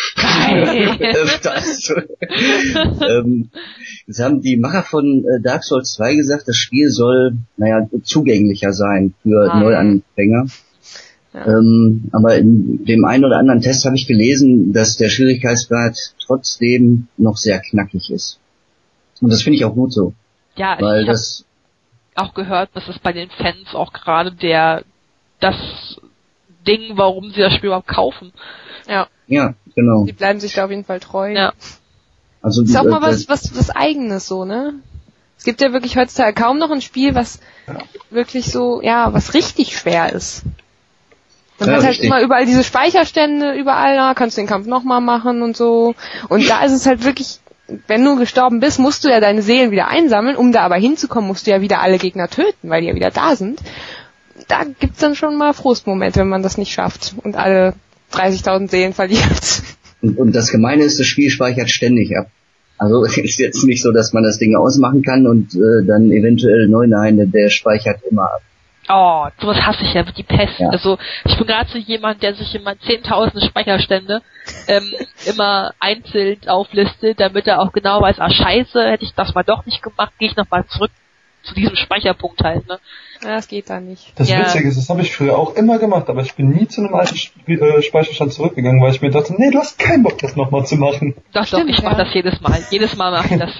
Öfters. ähm, jetzt haben die Macher von äh, Dark Souls zwei gesagt, das Spiel soll, naja, zugänglicher sein für Ah. Neuanfänger. Ja. Ähm, aber in dem einen oder anderen Test habe ich gelesen, dass der Schwierigkeitsgrad trotzdem noch sehr knackig ist. Und das finde ich auch gut so, Ja, weil ich habe das, auch gehört, dass es bei den Fans auch gerade der das Ding, warum sie das Spiel überhaupt kaufen. Ja, ja, genau. die bleiben sich da auf jeden Fall treu. Ja. Also Ist auch äh, mal was, was, was Eigenes so, ne? Es gibt ja wirklich heutzutage kaum noch ein Spiel, was wirklich so, ja, was richtig schwer ist. Man Ja, hat halt richtig. immer überall diese Speicherstände, überall, da kannst du den Kampf nochmal machen und so. Und da ist es halt wirklich, wenn du gestorben bist, musst du ja deine Seelen wieder einsammeln. Um da aber hinzukommen, musst du ja wieder alle Gegner töten, weil die ja wieder da sind. Da gibt's dann schon mal Frustmomente, wenn man das nicht schafft und alle dreißigtausend Seelen verliert. Und, und das Gemeine ist, das Spiel speichert ständig ab. Also es ist jetzt nicht so, dass man das Ding ausmachen kann und äh, dann eventuell neu, nein, der, der speichert immer ab. Oh, sowas hasse ich ja, die Pest. Ja. Also ich bin gerade so jemand, der sich immer zehntausend Speicherstände ähm, immer einzeln auflistet, damit er auch genau weiß, ah scheiße, hätte ich das mal doch nicht gemacht, gehe ich nochmal zurück zu diesem Speicherpunkt halt, ne? Ja, das geht da nicht. Das Ja. Witzige ist, das habe ich früher auch immer gemacht, aber ich bin nie zu einem alten Sp- äh, Speicherstand zurückgegangen, weil ich mir dachte, nee, du hast keinen Bock, das nochmal zu machen. Doch, Stimmt, doch, ich mache ja. das jedes Mal. Jedes Mal mache ich das.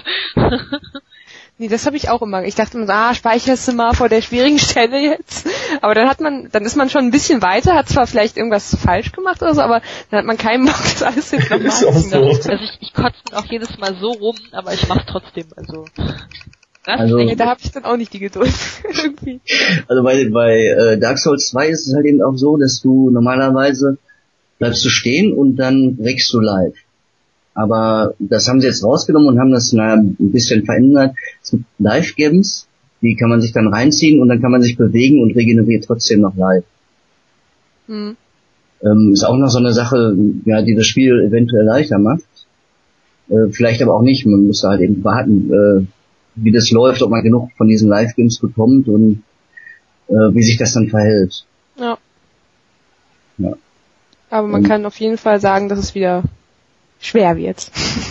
Nee, das habe ich auch immer. Ich dachte immer, so, ah, speicherst du mal vor der schwierigen Stelle jetzt. Aber dann hat man, dann ist man schon ein bisschen weiter, hat zwar vielleicht irgendwas falsch gemacht oder so, aber dann hat man keinen Bock, das alles jetzt nochmal Ist auch zu so. machen. Also ich, ich kotze dann auch jedes Mal so rum, aber ich mach's trotzdem. Also, das Also- ist Nee, echt, da habe ich dann auch nicht die Geduld. Irgendwie. Also bei, bei äh, Dark Souls zwei ist es halt eben auch so, dass du normalerweise bleibst du stehen und dann wächst du live. Aber das haben sie jetzt rausgenommen und haben das naja, ein bisschen verändert. Es gibt Live-Games, die kann man sich dann reinziehen und dann kann man sich bewegen und regeneriert trotzdem noch live. Hm. Ähm, ist auch noch so eine Sache, ja, die das Spiel eventuell leichter macht. Äh, vielleicht aber auch nicht. Man muss da halt eben warten, äh, wie das läuft, ob man genug von diesen Live-Games bekommt und äh, wie sich das dann verhält. Ja. Ja. Aber man Und- kann auf jeden Fall sagen, dass es wieder schwer wird.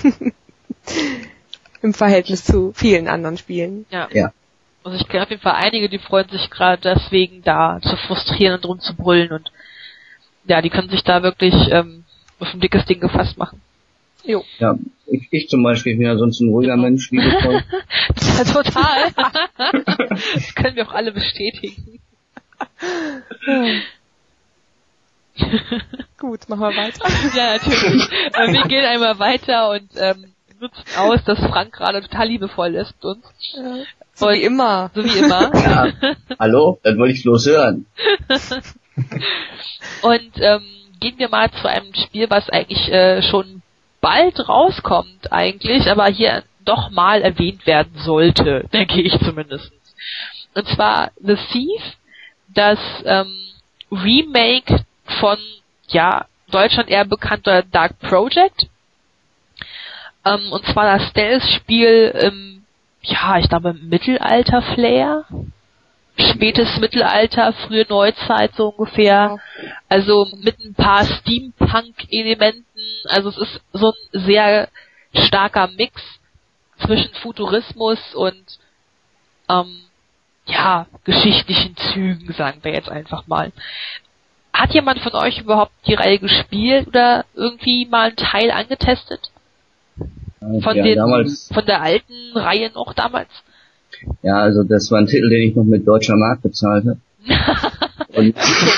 Im Verhältnis zu vielen anderen Spielen. ja. Ja. Also ich kenne auf jeden Fall einige, die freuen sich gerade deswegen da zu frustrieren und rum zu brüllen und ja, die können sich da wirklich ähm, auf ein dickes Ding gefasst machen. Jo. Ja, ich, ich zum Beispiel bin ja sonst ein ruhiger Mensch, liebevoll. Ja, total. Das können wir auch alle bestätigen. Gut, machen wir weiter. Ja, natürlich. Äh, wir gehen einmal weiter und ähm, nutzen aus, dass Frank gerade total liebevoll ist mit uns. So wie immer. So wie immer. Ja, hallo? Das wollte ich bloß hören. Und ähm, gehen wir mal zu einem Spiel, was eigentlich äh, schon bald rauskommt eigentlich, aber hier doch mal erwähnt werden sollte, denke ich zumindest. Und zwar The Thief, das ähm, Remake von, ja, Deutschland eher bekannter Dark Project. Ähm, und zwar das Stealth-Spiel im, ja, ich glaube, Mittelalter-Flair. Spätes Mittelalter, frühe Neuzeit so ungefähr. Also mit ein paar Steampunk-Elementen. Also es ist so ein sehr starker Mix zwischen Futurismus und ähm, ja, geschichtlichen Zügen, sagen wir jetzt einfach mal. Hat jemand von euch überhaupt die Reihe gespielt oder irgendwie mal einen Teil angetestet? Von, ja, den, damals, von der alten Reihe noch damals? Ja, also das war ein Titel, den ich noch mit deutscher Mark bezahlt habe. Und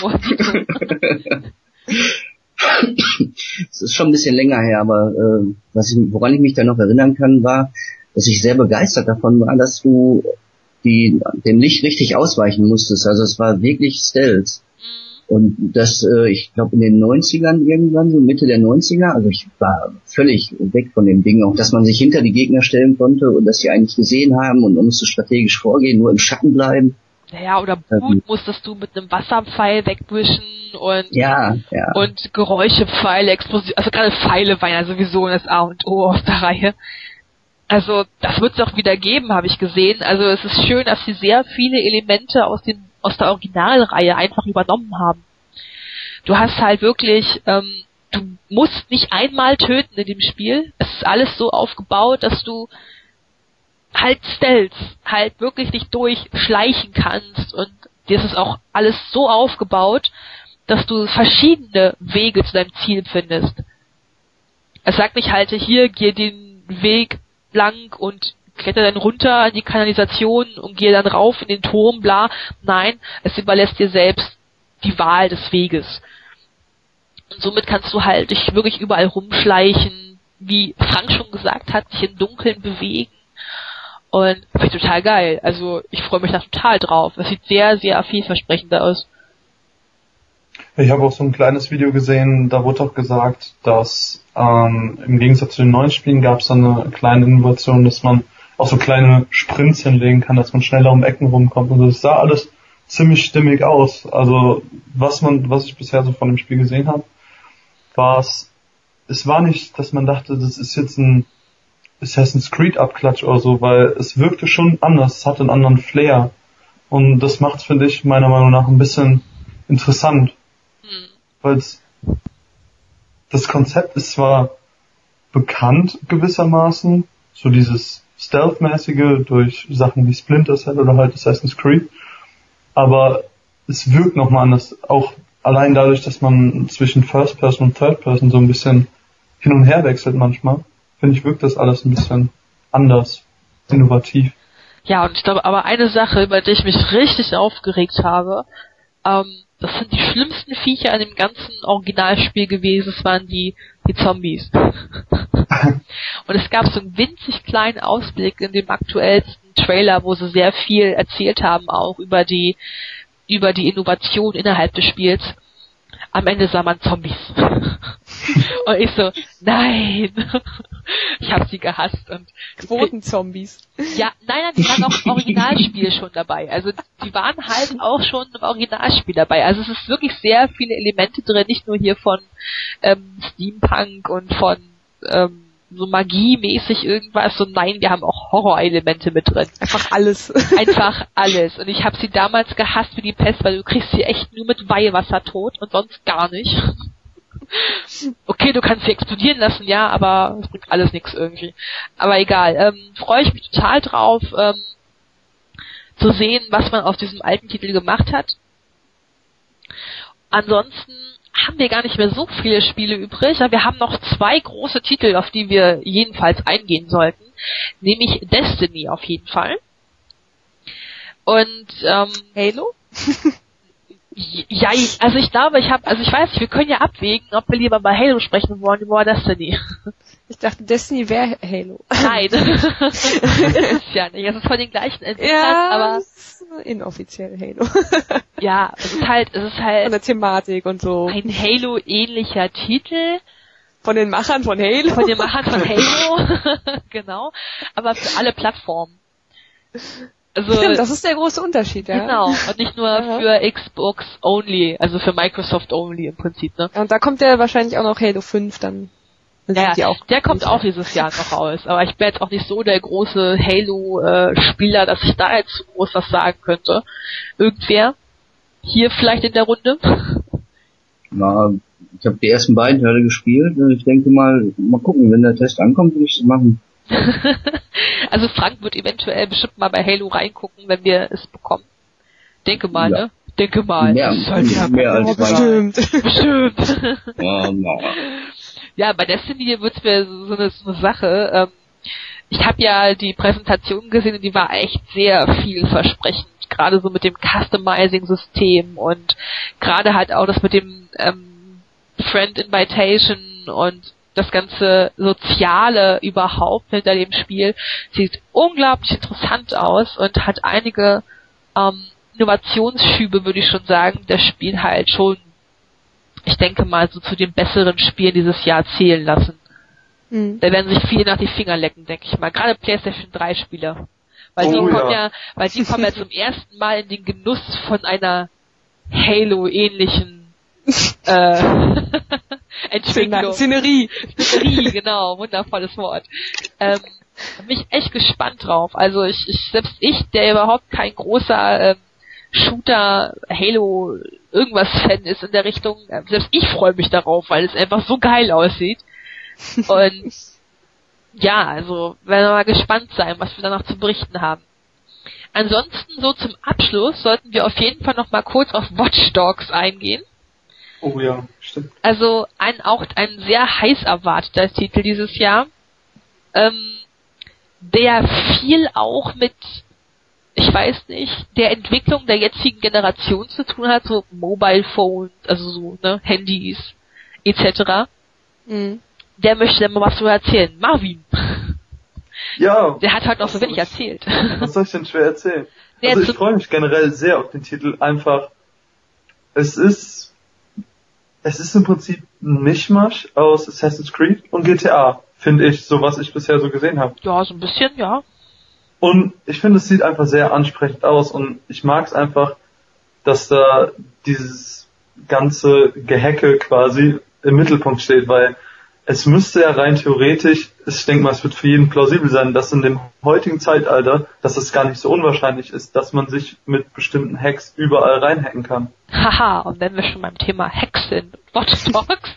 es ist schon ein bisschen länger her, aber äh, was ich, woran ich mich da noch erinnern kann, war, dass ich sehr begeistert davon war, dass du die, dem Licht richtig ausweichen musstest. Also es war wirklich Stealth. Und das, äh, ich glaube in den neunzigern irgendwann, so Mitte der neunziger, also ich war völlig weg von dem Ding, auch dass man sich hinter die Gegner stellen konnte und dass sie eigentlich gesehen haben und man musste strategisch vorgehen, nur im Schatten bleiben. Naja, oder Blut ähm, musstest du mit einem Wasserpfeil wegwischen und ja, ja. und Geräusche, Pfeile, Explosionen, also gerade Pfeile waren ja sowieso das A und O aus der Reihe. Also das wird es auch wieder geben, habe ich gesehen. Also es ist schön, dass sie sehr viele Elemente aus dem aus der Originalreihe einfach übernommen haben. Du hast halt wirklich, ähm, du musst nicht einmal töten in dem Spiel. Es ist alles so aufgebaut, dass du halt Stealth, halt wirklich nicht durchschleichen kannst und dir ist es auch alles so aufgebaut, dass du verschiedene Wege zu deinem Ziel findest. Es sagt nicht halt, hier, geh den Weg lang und kletter dann runter in die Kanalisation und gehe dann rauf in den Turm, bla. Nein, es überlässt dir selbst die Wahl des Weges. Und somit kannst du halt dich wirklich überall rumschleichen, wie Frank schon gesagt hat, dich im Dunkeln bewegen. Und finde ich total geil. Also ich freue mich da total drauf. Es sieht sehr, sehr vielversprechend aus. Ich habe auch so ein kleines Video gesehen, da wurde auch gesagt, dass ähm, im Gegensatz zu den neuen Spielen gab es dann eine kleine Innovation, dass man auch so kleine Sprints hinlegen kann, dass man schneller um Ecken rumkommt. Und das sah alles ziemlich stimmig aus. Also was man, was ich bisher so von dem Spiel gesehen habe, war es, es war nicht, dass man dachte, das ist jetzt ein Assassin's Creed Abklatsch oder so, weil es wirkte schon anders, es hatte einen anderen Flair. Und das macht es, finde ich, meiner Meinung nach ein bisschen interessant. Mhm. Weil das Konzept ist zwar bekannt gewissermaßen, so dieses Stealth-mäßige durch Sachen wie Splinter Cell oder halt Assassin's Creed, aber es wirkt nochmal anders, auch allein dadurch, dass man zwischen First Person und Third Person so ein bisschen hin und her wechselt manchmal, finde ich, wirkt das alles ein bisschen anders, innovativ. Ja, und ich glaube, aber eine Sache, über die ich mich richtig aufgeregt habe, ähm, das sind die schlimmsten Viecher in dem ganzen Originalspiel gewesen, das waren die, die Zombies. Und es gab so einen winzig kleinen Ausblick in dem aktuellsten Trailer, wo sie sehr viel erzählt haben, auch über die, über die Innovation innerhalb des Spiels. Am Ende sah man Zombies. Und ich so, nein! Ich hab sie gehasst und Quotenzombies. Ja, nein, nein, die waren auch im Originalspiel schon dabei. Also die waren halt auch schon im Originalspiel dabei. Also es ist wirklich sehr viele Elemente drin, nicht nur hier von ähm, Steampunk und von ähm, so Magie-mäßig irgendwas, so nein, wir haben auch Horror-Elemente mit drin. Einfach alles. Einfach alles. Und ich habe sie damals gehasst wie die Pest, weil du kriegst sie echt nur mit Weihwasser tot und sonst gar nicht. Okay, du kannst sie explodieren lassen, ja, aber es bringt alles nichts irgendwie. Aber egal, ähm, freue ich mich total drauf, ähm, zu sehen, was man aus diesem alten Titel gemacht hat. Ansonsten haben wir gar nicht mehr so viele Spiele übrig, aber wir haben noch zwei große Titel, auf die wir jedenfalls eingehen sollten, nämlich Destiny auf jeden Fall. Und ähm, Halo? Ja, also ich glaube, ich habe, also ich weiß nicht, wir können ja abwägen, ob wir lieber bei Halo sprechen wollen oder über Destiny. Ich dachte, Destiny wäre Halo. Nein, das ist es ja nicht. Es ist von den gleichen Entwicklern, ja, aber inoffiziell Halo. Ja, es ist halt, es ist halt von der Thematik und so. Ein Halo-ähnlicher Titel, Von den Machern von Halo. Von den Machern von Halo. Genau. Aber für alle Plattformen. Also, stimmt, das ist der große Unterschied, ja. Genau. Und nicht nur ja. für Xbox only, also für Microsoft only im Prinzip, ne? Und da kommt ja wahrscheinlich auch noch Halo fünf dann. Ja, die auch der kommt auch dieses Jahr noch raus. Aber ich bin jetzt auch nicht so der große Halo-Spieler, äh, dass ich da jetzt groß was sagen könnte. Irgendwer? Hier vielleicht in der Runde? Na, ich habe die ersten beiden Teile gespielt. Ich denke mal, mal gucken, wenn der Test ankommt, will ich es machen. Also Frank wird eventuell bestimmt mal bei Halo reingucken, wenn wir es bekommen. Denke mal, ja. ne? Denke mal. Mehr, halt mehr, mehr als bestimmt. Bestimmt. Ja, na. Ja, bei Destiny wird's mir so eine, so eine Sache. Ähm, ich habe ja die Präsentation gesehen und die war echt sehr vielversprechend. Gerade so mit dem Customizing-System und gerade halt auch das mit dem ähm, Friend Invitation und das ganze Soziale überhaupt hinter dem Spiel sieht unglaublich interessant aus und hat einige ähm, Innovationsschübe, würde ich schon sagen, das Spiel halt schon, ich denke mal, so zu den besseren Spielen dieses Jahr zählen lassen. Mhm. Da werden sich viele nach die Finger lecken, denke ich mal. Gerade PlayStation drei Spieler. Weil, oh, die kommen ja. ja, weil die kommen ja zum ersten Mal in den Genuss von einer Halo-ähnlichen äh, Entwicklung. Szenerie. Szenerie, genau, wundervolles Wort. Ähm, bin ich echt gespannt drauf. Also ich, ich selbst ich, der überhaupt kein großer ähm, Shooter, Halo, irgendwas Fan ist in der Richtung, äh, selbst ich freue mich darauf, weil es einfach so geil aussieht. Und ja, also werden wir mal gespannt sein, was wir danach zu berichten haben. Ansonsten so zum Abschluss sollten wir auf jeden Fall noch mal kurz auf Watch Dogs eingehen. Oh ja, stimmt. Also ein auch ein sehr heiß erwarteter Titel dieses Jahr, ähm, der viel auch mit, ich weiß nicht, der Entwicklung der jetzigen Generation zu tun hat, so Mobile Phones, also so ne Handys et cetera. Mhm. Der möchte dann mal was so erzählen. Marvin. Ja. Der hat halt noch so wenig erzählt. Was soll ich denn schwer erzählen? Der also ich freue mich generell sehr auf den Titel. Einfach, es ist, es ist im Prinzip ein Mischmasch aus Assassin's Creed und G T A, finde ich, so was ich bisher so gesehen habe. Ja, so ein bisschen, ja. Und ich finde, es sieht einfach sehr ansprechend aus und ich mag es einfach, dass da dieses ganze Gehacke quasi im Mittelpunkt steht, weil es müsste ja rein theoretisch, ich denke mal, es wird für jeden plausibel sein, dass in dem heutigen Zeitalter, dass es gar nicht so unwahrscheinlich ist, dass man sich mit bestimmten Hacks überall reinhacken kann. Haha, und wenn wir schon beim Thema Hacks sind, Watch Dogs.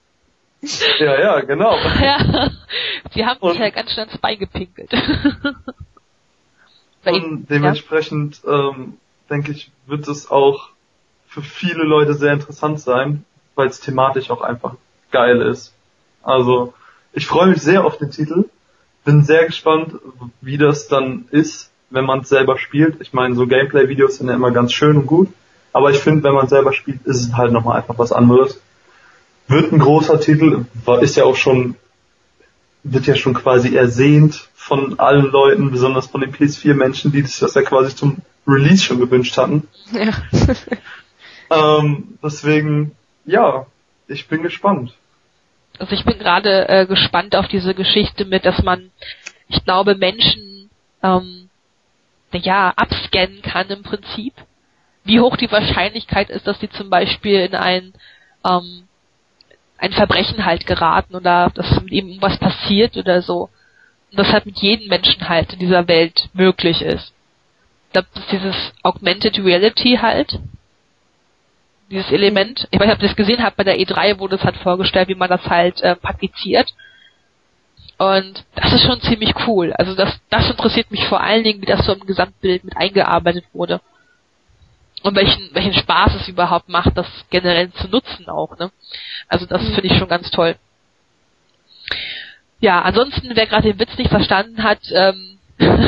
Ja, ja, genau. Ja, sie haben sich ja ganz schnell ins Bein gepinkelt. Und dementsprechend, ja? ähm, denke ich, wird es auch für viele Leute sehr interessant sein, weil es thematisch auch einfach geil ist. Also, ich freue mich sehr auf den Titel. Bin sehr gespannt, wie das dann ist, wenn man es selber spielt. Ich meine, so Gameplay-Videos sind ja immer ganz schön und gut. Aber ich finde, wenn man selber spielt, ist es halt nochmal einfach was anderes. Wird ein großer Titel, ist ja auch schon, wird ja schon quasi ersehnt von allen Leuten, besonders von den P S vier Menschen, die sich das ja quasi zum Release schon gewünscht hatten. Ja. ähm, deswegen, ja, ich bin gespannt. Also ich bin gerade äh, gespannt auf diese Geschichte mit, dass man, ich glaube, Menschen ähm, ja abscannen kann im Prinzip. Wie hoch die Wahrscheinlichkeit ist, dass sie zum Beispiel in ein ähm, ein Verbrechen halt geraten oder dass mit ihm irgendwas passiert oder so. Und das halt mit jedem Menschen halt in dieser Welt möglich ist. Ich glaube, das ist dieses Augmented Reality halt. Dieses Element. Ich weiß nicht, ob ihr das gesehen habt, bei der E drei wurde es halt vorgestellt, wie man das halt äh, praktiziert. Und das ist schon ziemlich cool. Also das, das interessiert mich vor allen Dingen, wie das so im Gesamtbild mit eingearbeitet wurde. Und welchen, welchen Spaß es überhaupt macht, das generell zu nutzen auch, ne? Also das finde ich schon ganz toll. Ja, ansonsten, wer gerade den Witz nicht verstanden hat, ähm,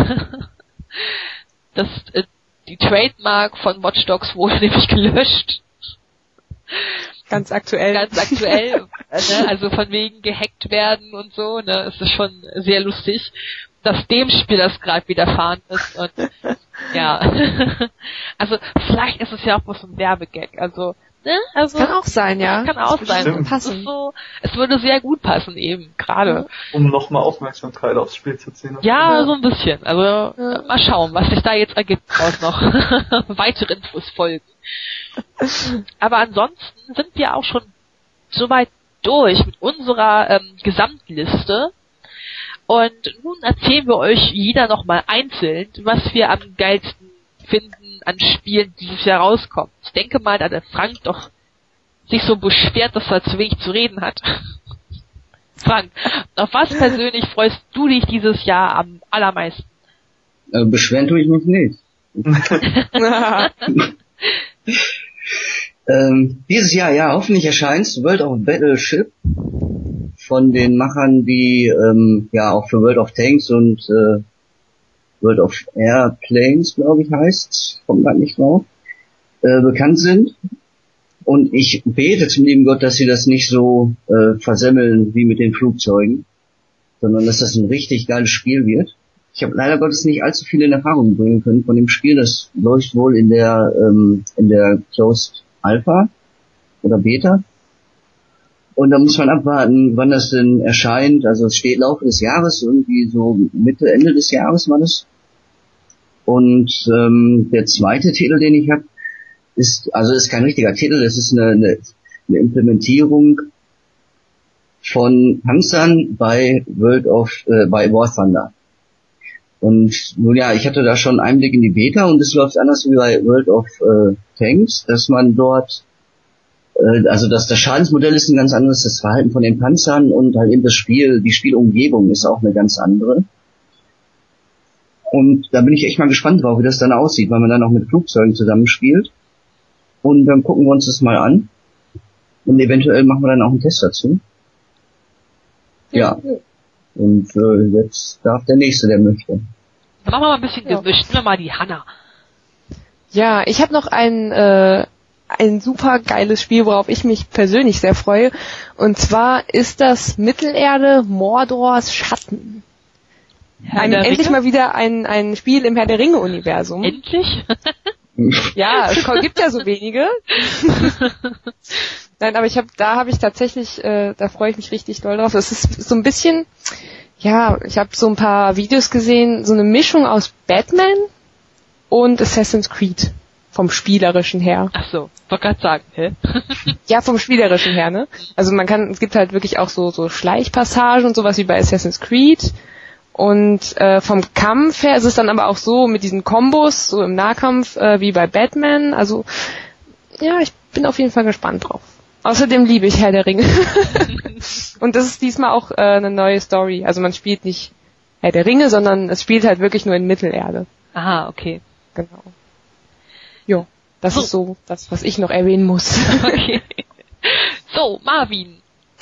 das, äh, die Trademark von Watch Dogs wurde nämlich gelöscht. Ganz aktuell. Ganz aktuell, ne? Also von wegen gehackt werden und so, ne? Es ist schon sehr lustig, dass dem Spiel das gerade widerfahren ist und ja. Also vielleicht ist es ja auch bloß ein Werbegag. Also Ne? Also, kann auch sein, ja. Kann auch das sein. Es, ist so, es würde sehr gut passen eben, gerade. Um nochmal Aufmerksamkeit aufs Spiel zu ziehen. Ja, ja, so ein bisschen. Also ja. Mal schauen, was sich da jetzt ergibt aus noch weitere Infos folgen. Aber ansonsten sind wir auch schon soweit durch mit unserer ähm, Gesamtliste. Und nun erzählen wir euch jeder nochmal einzeln, was wir am geilsten finden an Spielen, die dieses Jahr rauskommen. Ich denke mal, da der Frank doch sich so beschwert, dass er zu wenig zu reden hat. Frank, auf was persönlich freust du dich dieses Jahr am allermeisten? Äh, beschweren tue ich mich nicht. ähm, dieses Jahr, ja, hoffentlich erscheint World of Battleship von den Machern, die ähm, ja auch für World of Tanks und äh, World of Airplanes, glaube ich, heißt, kommt gerade nicht drauf, äh, bekannt sind. Und ich bete zum lieben Gott, dass sie das nicht so äh, versemmeln wie mit den Flugzeugen, sondern dass das ein richtig geiles Spiel wird. Ich habe leider Gottes nicht allzu viel in Erfahrung bringen können von dem Spiel. Das läuft wohl in der ähm, in der Closed Alpha oder Beta. Und da muss man abwarten, wann das denn erscheint. Also es steht Laufe des Jahres, irgendwie so Mitte, Ende des Jahres war das. Und ähm, der zweite Titel, den ich habe, ist, also ist kein richtiger Titel, es ist eine, eine, eine Implementierung von Panzern bei World of, äh, bei War Thunder. Und nun ja, ich hatte da schon einen Einblick in die Beta und es läuft anders wie bei World of äh, Tanks, dass man dort also dass das Schadensmodell ist ein ganz anderes, das Verhalten von den Panzern und halt eben das Spiel, die Spielumgebung ist auch eine ganz andere. Und da bin ich echt mal gespannt drauf, wie das dann aussieht, weil man dann auch mit Flugzeugen zusammenspielt. Und dann gucken wir uns das mal an. Und eventuell machen wir dann auch einen Test dazu. Ja. Und äh, jetzt darf der Nächste, der möchte. Dann machen wir mal ein bisschen ja. gemischt. Nehmen wir mal die Hanna. Ja, ich habe noch ein äh, ein super geiles Spiel, worauf ich mich persönlich sehr freue. Und zwar ist das Mittelerde Mordors Schatten. Ein, endlich mal wieder ein ein Spiel im Herr der Ringe Universum. Endlich? Ja, es gibt ja so wenige. Nein, aber ich habe, da habe ich tatsächlich, äh, da freue ich mich richtig doll drauf. Es ist so ein bisschen, ja, ich habe so ein paar Videos gesehen, so eine Mischung aus Batman und Assassin's Creed. Vom Spielerischen her. Ach so, wollte gerade sagen, hä? Ja, vom Spielerischen her, ne? Also man kann, es gibt halt wirklich auch so so Schleichpassagen und sowas wie bei Assassin's Creed. Und äh, vom Kampf her ist es dann aber auch so mit diesen Kombos, so im Nahkampf äh, wie bei Batman. Also ja, ich bin auf jeden Fall gespannt drauf. Außerdem liebe ich Herr der Ringe. Und das ist diesmal auch äh, eine neue Story. Also man spielt nicht Herr der Ringe, sondern es spielt halt wirklich nur in Mittelerde. Aha, okay. Genau. Jo, das so. ist so das, was ich noch erwähnen muss. Okay. So, Marvin.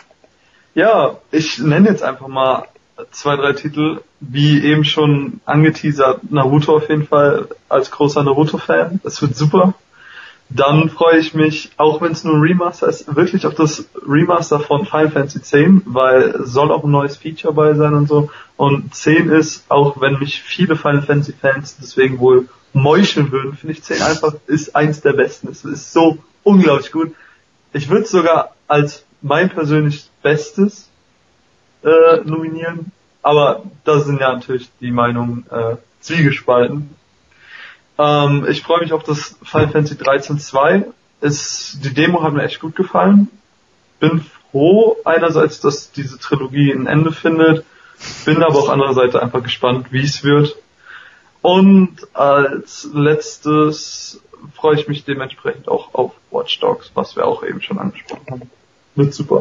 Ja, ich nenne jetzt einfach mal zwei, drei Titel, wie eben schon angeteasert, Naruto auf jeden Fall als großer Naruto-Fan. Das wird super. Dann freue ich mich, auch wenn es nur ein Remaster ist, wirklich auf das Remaster von Final Fantasy X, weil es soll auch ein neues Feature bei sein und so. Und zehn ist, auch wenn mich viele Final Fantasy Fans deswegen wohl meucheln würden, finde ich zehn einfach, ist eins der besten. Es ist so unglaublich gut. Ich würde es sogar als mein persönlich Bestes äh, nominieren, aber da sind ja natürlich die Meinungen äh, zwiegespalten. Ähm, ich freue mich auf das Final Fantasy dreizehn zwei. Es, die Demo hat mir echt gut gefallen. Bin froh einerseits, dass diese Trilogie ein Ende findet, bin aber auch andererseits einfach gespannt, wie es wird. Und als letztes freue ich mich dementsprechend auch auf Watch Dogs, was wir auch eben schon angesprochen haben. Wird super.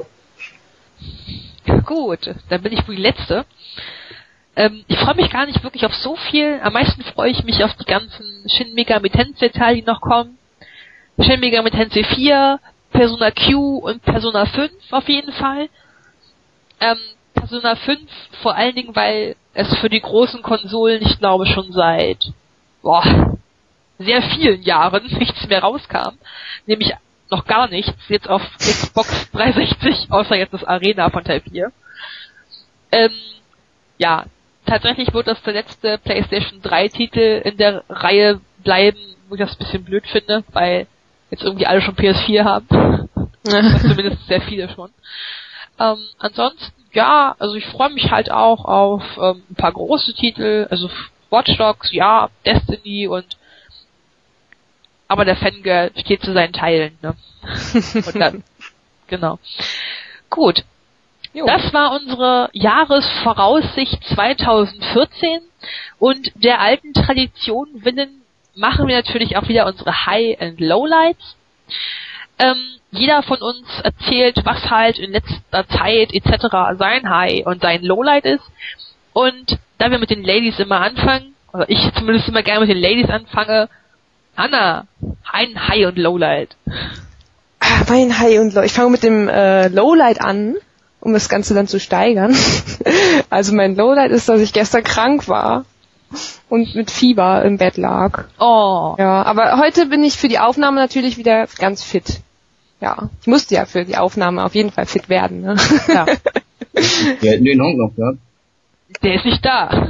Gut, dann bin ich wohl die Letzte. Ähm, ich freue mich gar nicht wirklich auf so viel. Am meisten freue ich mich auf die ganzen Shin Megami Tensei Teile, die noch kommen. Shin Megami Tensei vier, Persona Q und Persona fünf auf jeden Fall. Ähm, Persona fünf vor allen Dingen, weil es für die großen Konsolen, ich glaube, schon seit boah, sehr vielen Jahren nichts mehr rauskam. Nämlich noch gar nichts, jetzt auf Xbox dreihundertsechzig, außer jetzt das Arena von Teil vier. Ähm, ja, tatsächlich wird das der letzte PlayStation drei Titel in der Reihe bleiben, wo ich das ein bisschen blöd finde, weil jetzt irgendwie alle schon P S vier haben. Also zumindest sehr viele schon. Ähm, ansonsten, ja, also ich freue mich halt auch auf ähm, ein paar große Titel, also Watch Dogs, ja, Destiny und aber der Fangirl steht zu seinen Teilen, ne? Und dann, genau. Gut. Jo. Das war unsere Jahresvoraussicht zwanzig vierzehn und der alten Tradition willen machen wir natürlich auch wieder unsere High- and Lowlights. Ähm, jeder von uns erzählt, was halt in letzter Zeit et cetera sein High und sein Lowlight ist. Und da wir mit den Ladies immer anfangen, oder ich zumindest immer gerne mit den Ladies anfange, Anna, ein High und Lowlight. Ah, mein High und Lowlight. Ich fange mit dem äh, Lowlight an, um das Ganze dann zu steigern. Also mein Lowlight ist, dass ich gestern krank war und mit Fieber im Bett lag. Oh. Ja, aber heute bin ich für die Aufnahme natürlich wieder ganz fit. Ja, ich musste ja für die Aufnahme auf jeden Fall fit werden. Ne? Ja. Wir hätten den Honk noch gehabt. Der ist nicht da.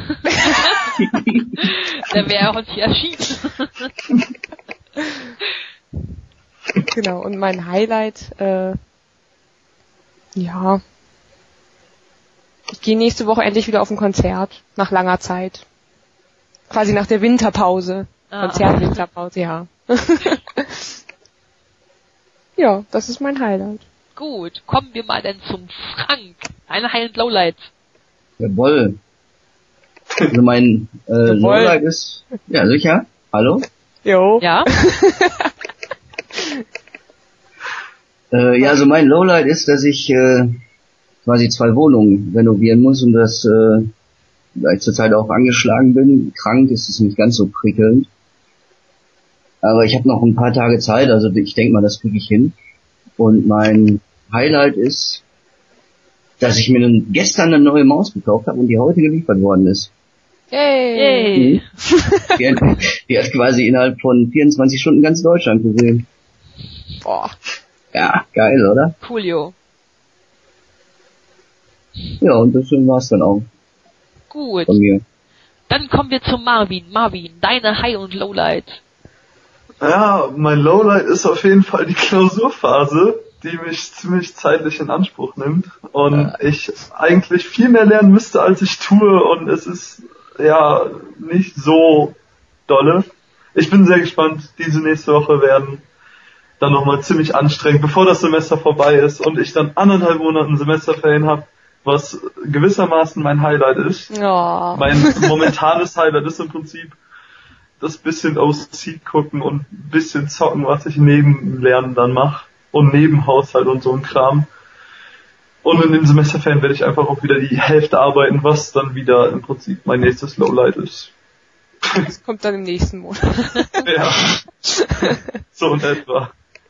Der wäre auch uns hier erschienen. Genau, und mein Highlight, äh, ja, ich gehe nächste Woche endlich wieder auf ein Konzert, nach langer Zeit. Quasi nach der Winterpause. Ah. Konzert-Winterpause, ja. Ja, das ist mein Highlight. Gut, kommen wir mal denn zum Frank. Eine High- und Lowlight. Jawohl. Also mein äh, Lowlight ist, ja sicher, hallo? Jo. Ja? Äh, ja, also mein Lowlight ist, dass ich äh, quasi zwei Wohnungen renovieren muss und das, äh, da ich zurzeit auch angeschlagen bin, krank, ist es nicht ganz so prickelnd. Aber ich habe noch ein paar Tage Zeit, also ich denke mal, das kriege ich hin. Und mein Highlight ist, dass ich mir dann gestern eine neue Maus gekauft habe und die heute geliefert worden ist. Yay! Yay. Die hat, die hat quasi innerhalb von vierundzwanzig Stunden ganz Deutschland gesehen. Boah. Ja, geil, oder? Coolio. Ja, und das war's dann auch Gut. von mir. Dann kommen wir zu Marvin. Marvin, deine High- und Lowlight. Ja, mein Lowlight ist auf jeden Fall die Klausurphase, die mich ziemlich zeitlich in Anspruch nimmt und ja. ich eigentlich viel mehr lernen müsste, als ich tue und es ist ja nicht so dolle. Ich bin sehr gespannt, diese nächste Woche werden dann nochmal ziemlich anstrengend, bevor das Semester vorbei ist und ich dann anderthalb Monate Semesterferien habe, was gewissermaßen mein Highlight ist. Oh. Mein momentanes Highlight ist im Prinzip das bisschen aus Seed gucken und ein bisschen zocken, was ich neben Lernen dann mache und neben Haushalt und so ein Kram. Und in den Semesterferien werde ich einfach auch wieder die Hälfte arbeiten, was dann wieder im Prinzip mein nächstes Lowlight ist. Das kommt dann im nächsten Monat. Ja, so in etwa.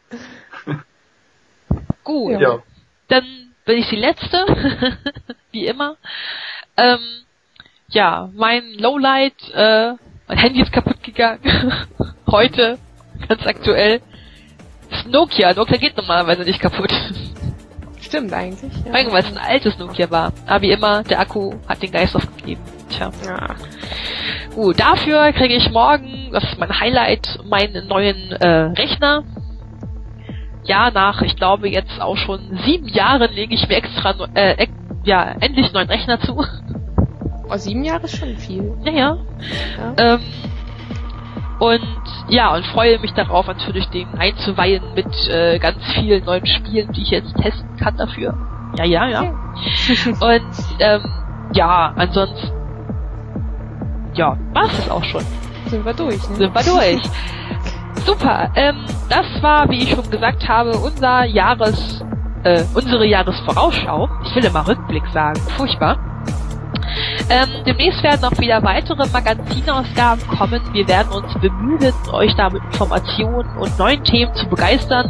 Gut, ja. Dann bin ich die Letzte, wie immer. Ähm, ja, mein Lowlight, äh, mein Handy ist kaputt gegangen. Heute, ganz aktuell. Das Nokia. Nokia geht normalerweise nicht kaputt. Stimmt eigentlich. Ja. Vor allem, weil es ein altes Nokia war. Aber wie immer, der Akku hat den Geist aufgegeben. Tja. Ja. Gut, dafür kriege ich morgen, das ist mein Highlight, meinen neuen äh, Rechner. Ja, nach, ich glaube, jetzt auch schon sieben Jahren lege ich mir extra, äh, e- ja, endlich einen neuen Rechner zu. Oh, sieben Jahre ist schon viel. Ja, ja. ja. Ähm, und ja, und freue mich darauf, natürlich den einzuweihen mit äh, ganz vielen neuen Spielen, die ich jetzt testen kann dafür. Ja, ja, ja. Okay. Und ähm, ja, ansonsten ja, war's das auch schon. Sind wir durch, ne? Sind wir durch. Super. Ähm, das war, wie ich schon gesagt habe, unser Jahres, äh, unsere Jahresvorausschau. Ich will immer Rückblick sagen. Furchtbar. Ähm, demnächst werden auch wieder weitere Magazinausgaben kommen. Wir werden uns bemühen, euch da mit Informationen und neuen Themen zu begeistern.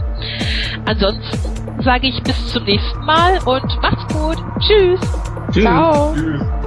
Ansonsten sage ich bis zum nächsten Mal und macht's gut. Tschüss. Tschüss. Ciao. Tschüss.